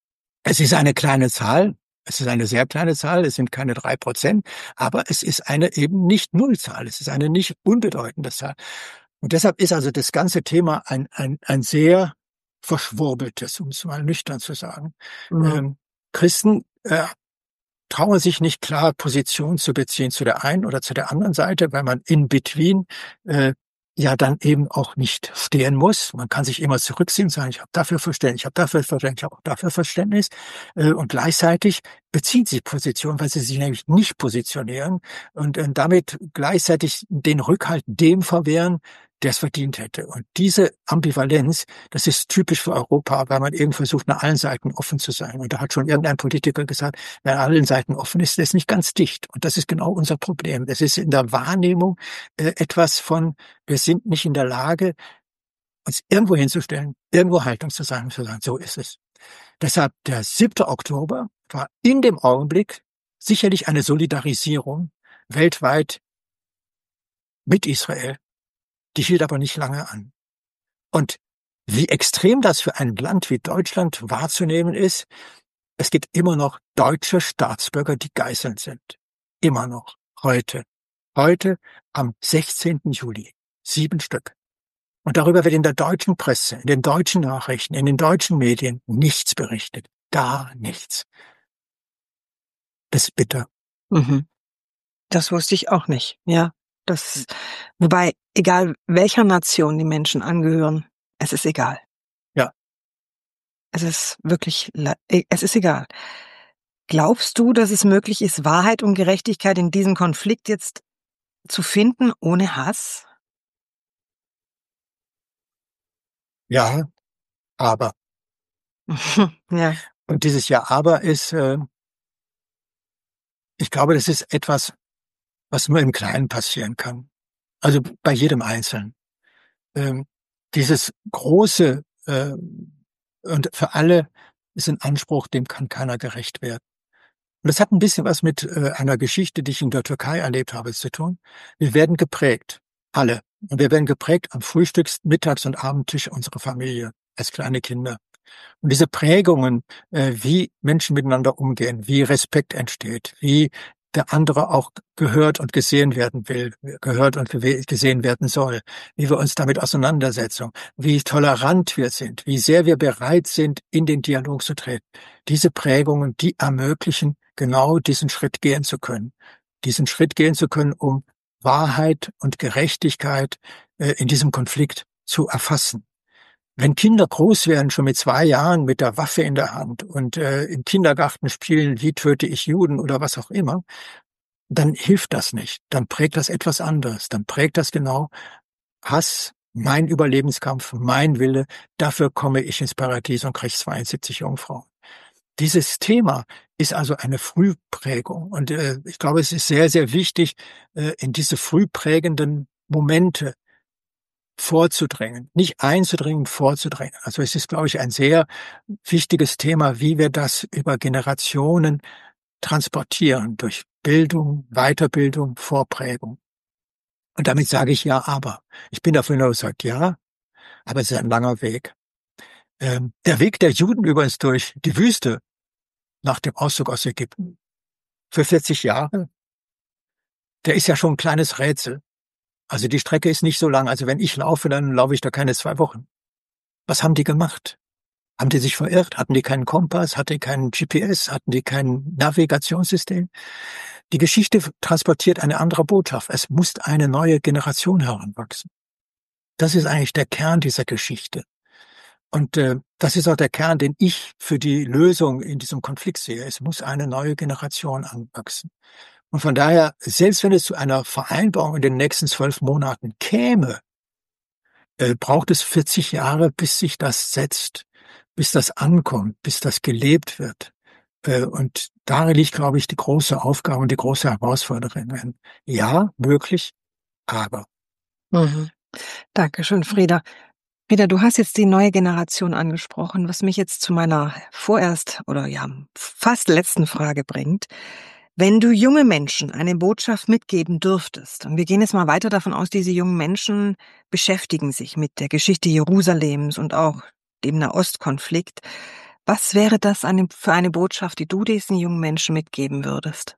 Es ist eine kleine Zahl, es ist eine sehr kleine Zahl, es sind keine drei Prozent, aber es ist eine eben nicht Nullzahl, es ist eine nicht unbedeutende Zahl. Und deshalb ist also das ganze Thema ein, ein, ein sehr verschwurbeltes, um es mal nüchtern zu sagen. Mhm. Ähm, Christen äh, trauen sich nicht klar Position zu beziehen zu der einen oder zu der anderen Seite, weil man in between äh, ja dann eben auch nicht stehen muss. Man kann sich immer zurückziehen und sagen, ich habe dafür Verständnis, ich habe dafür Verständnis, ich habe auch dafür Verständnis. Äh, und gleichzeitig beziehen sie Position, weil sie sich nämlich nicht positionieren und äh, damit gleichzeitig den Rückhalt dem verwehren, der es verdient hätte. Und diese Ambivalenz, das ist typisch für Europa, weil man eben versucht, nach allen Seiten offen zu sein. Und da hat schon irgendein Politiker gesagt, wer an allen Seiten offen ist, der ist nicht ganz dicht. Und das ist genau unser Problem. Das ist in der Wahrnehmung äh, etwas von, wir sind nicht in der Lage, uns irgendwo hinzustellen, irgendwo Haltung zu sagen und zu sagen, so ist es. Deshalb der siebte Oktober war in dem Augenblick sicherlich eine Solidarisierung weltweit mit Israel. Die hielt aber nicht lange an. Und wie extrem das für ein Land wie Deutschland wahrzunehmen ist, es gibt immer noch deutsche Staatsbürger, die Geiseln sind. Immer noch. Heute. Heute am sechzehnten Juli. Sieben Stück. Und darüber wird in der deutschen Presse, in den deutschen Nachrichten, in den deutschen Medien nichts berichtet. Gar nichts. Das ist bitter. Mhm. Das wusste ich auch nicht, ja. Das, wobei, egal welcher Nation die Menschen angehören, es ist egal. Ja. Es ist wirklich, es ist egal. Glaubst du, dass es möglich ist, Wahrheit und Gerechtigkeit in diesem Konflikt jetzt zu finden, ohne Hass? Ja, aber. Ja. Und dieses Ja, aber ist, äh, ich glaube, das ist etwas, was nur im Kleinen passieren kann. Also bei jedem Einzelnen. Ähm, dieses große äh, und für alle ist ein Anspruch, dem kann keiner gerecht werden. Und das hat ein bisschen was mit äh, einer Geschichte, die ich in der Türkei erlebt habe, zu tun. Wir werden geprägt, alle. Und wir werden geprägt am Frühstücks-, Mittags- und Abendtisch unserer Familie als kleine Kinder. Und diese Prägungen, äh, wie Menschen miteinander umgehen, wie Respekt entsteht, wie der andere auch gehört und gesehen werden will, gehört und gewe- gesehen werden soll, wie wir uns damit auseinandersetzen, wie tolerant wir sind, wie sehr wir bereit sind, in den Dialog zu treten. Diese Prägungen, die ermöglichen, genau diesen Schritt gehen zu können. Diesen Schritt gehen zu können, um Wahrheit und Gerechtigkeit äh, in diesem Konflikt zu erfassen. Wenn Kinder groß werden, schon mit zwei Jahren mit der Waffe in der Hand und äh, im Kindergarten spielen, wie töte ich Juden oder was auch immer, dann hilft das nicht. Dann prägt das etwas anderes. Dann prägt das genau Hass, mein Überlebenskampf, mein Wille. Dafür komme ich ins Paradies und kriege zweiundsiebzig Jungfrauen. Dieses Thema ist also eine Frühprägung. Und äh, ich glaube, es ist sehr, sehr wichtig, äh, in diese frühprägenden Momente vorzudrängen, nicht einzudringen, vorzudrängen. Also es ist, glaube ich, ein sehr wichtiges Thema, wie wir das über Generationen transportieren, durch Bildung, Weiterbildung, Vorprägung. Und damit sage ich ja, aber. Ich bin davon überzeugt, ja, aber es ist ein langer Weg. Ähm, der Weg der Juden übrigens durch die Wüste nach dem Auszug aus Ägypten für vierzig Jahre, der ist ja schon ein kleines Rätsel. Also die Strecke ist nicht so lang. Also wenn ich laufe, dann laufe ich da keine zwei Wochen. Was haben die gemacht? Haben die sich verirrt? Hatten die keinen Kompass? Hatten die keinen G P S? Hatten die kein Navigationssystem? Die Geschichte transportiert eine andere Botschaft. Es muss eine neue Generation heranwachsen. Das ist eigentlich der Kern dieser Geschichte. Und äh, das ist auch der Kern, den ich für die Lösung in diesem Konflikt sehe. Es muss eine neue Generation anwachsen. Und von daher, selbst wenn es zu einer Vereinbarung in den nächsten zwölf Monaten käme, äh, braucht es vierzig Jahre, bis sich das setzt, bis das ankommt, bis das gelebt wird. Äh, und darin liegt, glaube ich, die große Aufgabe und die große Herausforderung. Ja, möglich, aber. Mhm. Dankeschön, Frieda. Frieda, du hast jetzt die neue Generation angesprochen, was mich jetzt zu meiner vorerst oder ja fast letzten Frage bringt. Wenn du junge Menschen eine Botschaft mitgeben dürftest, und wir gehen jetzt mal weiter davon aus, diese jungen Menschen beschäftigen sich mit der Geschichte Jerusalems und auch dem Nahostkonflikt, was wäre das eine, für eine Botschaft, die du diesen jungen Menschen mitgeben würdest?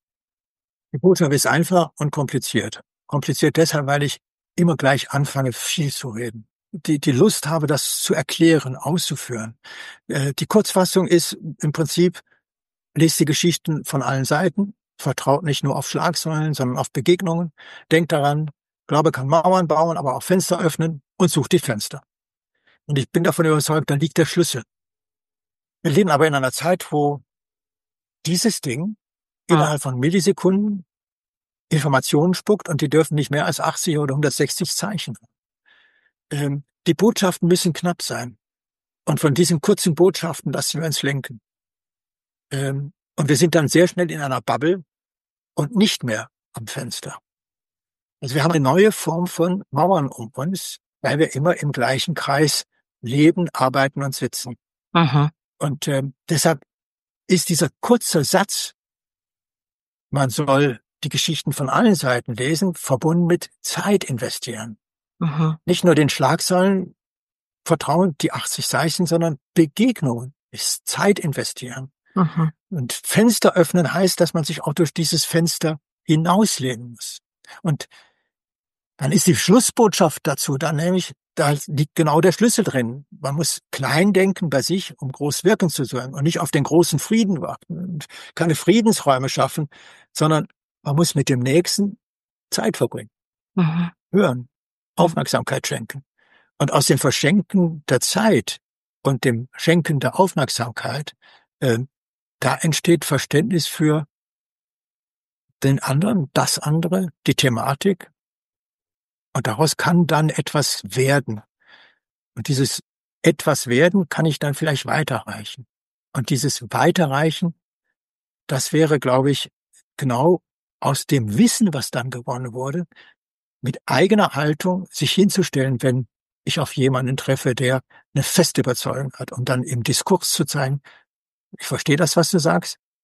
Die Botschaft ist einfach und kompliziert. Kompliziert deshalb, weil ich immer gleich anfange, viel zu reden. Die, die Lust habe, das zu erklären, auszuführen. Äh, die Kurzfassung ist im Prinzip, lest die Geschichten von allen Seiten, vertraut nicht nur auf Schlagzeilen, sondern auf Begegnungen. Denkt daran, Glaube kann Mauern bauen, aber auch Fenster öffnen und sucht die Fenster. Und ich bin davon überzeugt, da liegt der Schlüssel. Wir leben aber in einer Zeit, wo dieses Ding innerhalb von Millisekunden Informationen spuckt und die dürfen nicht mehr als achtzig oder hundertsechzig Zeichen. Ähm, die Botschaften müssen knapp sein. Und von diesen kurzen Botschaften lassen wir uns lenken. Ähm, und wir sind dann sehr schnell in einer Bubble und nicht mehr am Fenster. Also wir haben eine neue Form von Mauern um uns, weil wir immer im gleichen Kreis leben, arbeiten und sitzen. Aha. Und ähm, deshalb ist dieser kurze Satz, man soll die Geschichten von allen Seiten lesen, verbunden mit Zeit investieren. Aha. Nicht nur den Schlagzeilen vertrauen, die achtzig Seiten, sondern Begegnungen ist Zeit investieren. Aha. Und Fenster öffnen heißt, dass man sich auch durch dieses Fenster hinauslehnen muss. Und dann ist die Schlussbotschaft dazu, dann nämlich, da liegt genau der Schlüssel drin. Man muss klein denken bei sich, um groß wirken zu sollen und nicht auf den großen Frieden warten und keine Friedensräume schaffen, sondern man muss mit dem Nächsten Zeit verbringen, Aha. hören, Aufmerksamkeit schenken. Und aus dem Verschenken der Zeit und dem Schenken der Aufmerksamkeit, äh, da entsteht Verständnis für den anderen, das andere, die Thematik. Und daraus kann dann etwas werden. Und dieses etwas werden kann ich dann vielleicht weiterreichen. Und dieses Weiterreichen, das wäre, glaube ich, genau aus dem Wissen, was dann gewonnen wurde, mit eigener Haltung sich hinzustellen, wenn ich auf jemanden treffe, der eine feste Überzeugung hat, und dann im Diskurs zu zeigen, ich verstehe das, was du sagst,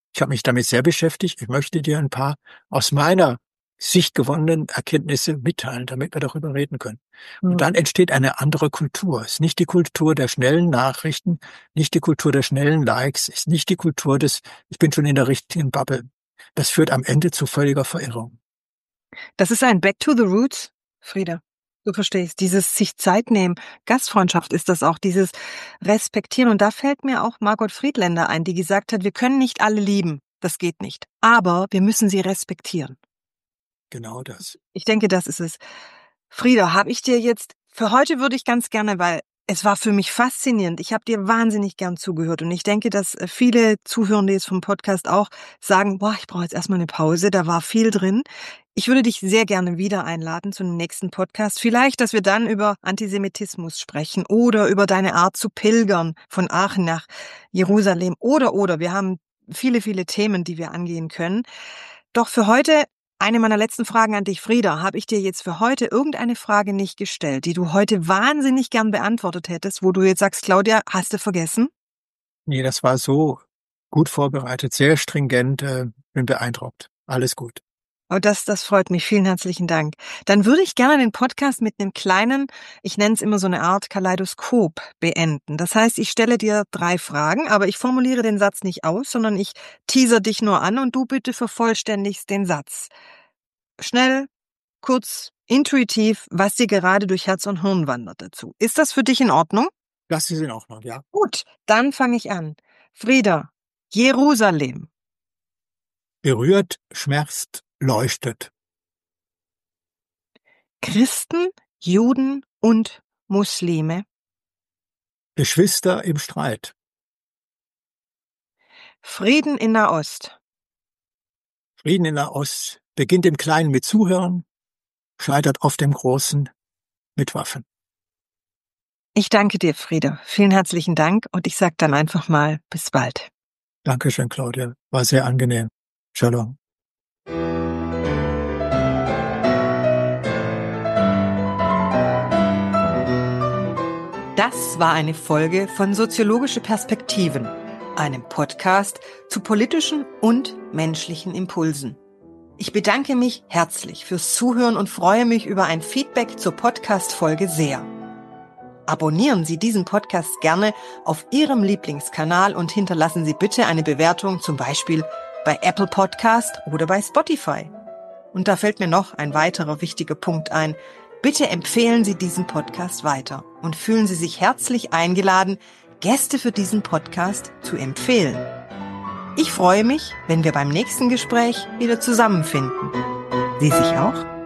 Ich habe mich damit sehr beschäftigt. Ich möchte dir ein paar aus meiner Sicht gewonnenen Erkenntnisse mitteilen, damit wir darüber reden können. Und Mhm. dann entsteht eine andere Kultur. Es ist nicht die Kultur der schnellen Nachrichten, nicht die Kultur der schnellen Likes, es ist nicht die Kultur des, ich bin schon in der richtigen Bubble. Das führt am Ende zu völliger Verirrung. Das ist ein Back to the Roots, Frieda. Du verstehst, dieses sich Zeit nehmen, Gastfreundschaft ist das auch, dieses Respektieren. Und da fällt mir auch Margot Friedländer ein, die gesagt hat, wir können nicht alle lieben, das geht nicht. Aber wir müssen sie respektieren. Genau das. Ich denke, das ist es. Frieda, habe ich dir jetzt, für heute würde ich ganz gerne, weil es war für mich faszinierend. Ich habe dir wahnsinnig gern zugehört und ich denke, dass viele Zuhörende jetzt vom Podcast auch sagen, boah, ich brauche jetzt erstmal eine Pause, da war viel drin. Ich würde dich sehr gerne wieder einladen zu einem nächsten Podcast. Vielleicht, dass wir dann über Antisemitismus sprechen oder über deine Art zu pilgern von Aachen nach Jerusalem oder, oder. Wir haben viele, viele Themen, die wir angehen können. Doch für heute eine meiner letzten Fragen an dich, Frieda. Habe ich dir jetzt für heute irgendeine Frage nicht gestellt, die du heute wahnsinnig gern beantwortet hättest, wo du jetzt sagst, Claudia, hast du vergessen? Nee, das war so gut vorbereitet, sehr stringent, äh, bin beeindruckt. Alles gut. Oh, das, das freut mich. Vielen herzlichen Dank. Dann würde ich gerne den Podcast mit einem kleinen, ich nenne es immer so eine Art Kaleidoskop beenden. Das heißt, ich stelle dir drei Fragen, aber ich formuliere den Satz nicht aus, sondern ich teaser dich nur an und du bitte vervollständigst den Satz. Schnell, kurz, intuitiv, was dir gerade durch Herz und Hirn wandert dazu. Ist das für dich in Ordnung? Das ist in Ordnung, ja. Gut, dann fange ich an. Frieda, Jerusalem. Berührt, schmerzt, leuchtet. Christen, Juden und Muslime. Geschwister im Streit. Frieden in Nahost. Frieden in Nahost beginnt im Kleinen mit Zuhören, scheitert oft im Großen mit Waffen. Ich danke dir, Frieda. Vielen herzlichen Dank und ich sage dann einfach mal bis bald. Dankeschön, Claudia. War sehr angenehm. Shalom. Das war eine Folge von Soziologische Perspektiven, einem Podcast zu politischen und menschlichen Impulsen. Ich bedanke mich herzlich fürs Zuhören und freue mich über ein Feedback zur Podcast-Folge sehr. Abonnieren Sie diesen Podcast gerne auf Ihrem Lieblingskanal und hinterlassen Sie bitte eine Bewertung, zum Beispiel bei Apple Podcast oder bei Spotify. Und da fällt mir noch ein weiterer wichtiger Punkt ein. Bitte empfehlen Sie diesen Podcast weiter und fühlen Sie sich herzlich eingeladen, Gäste für diesen Podcast zu empfehlen. Ich freue mich, wenn wir beim nächsten Gespräch wieder zusammenfinden. Sie sich auch?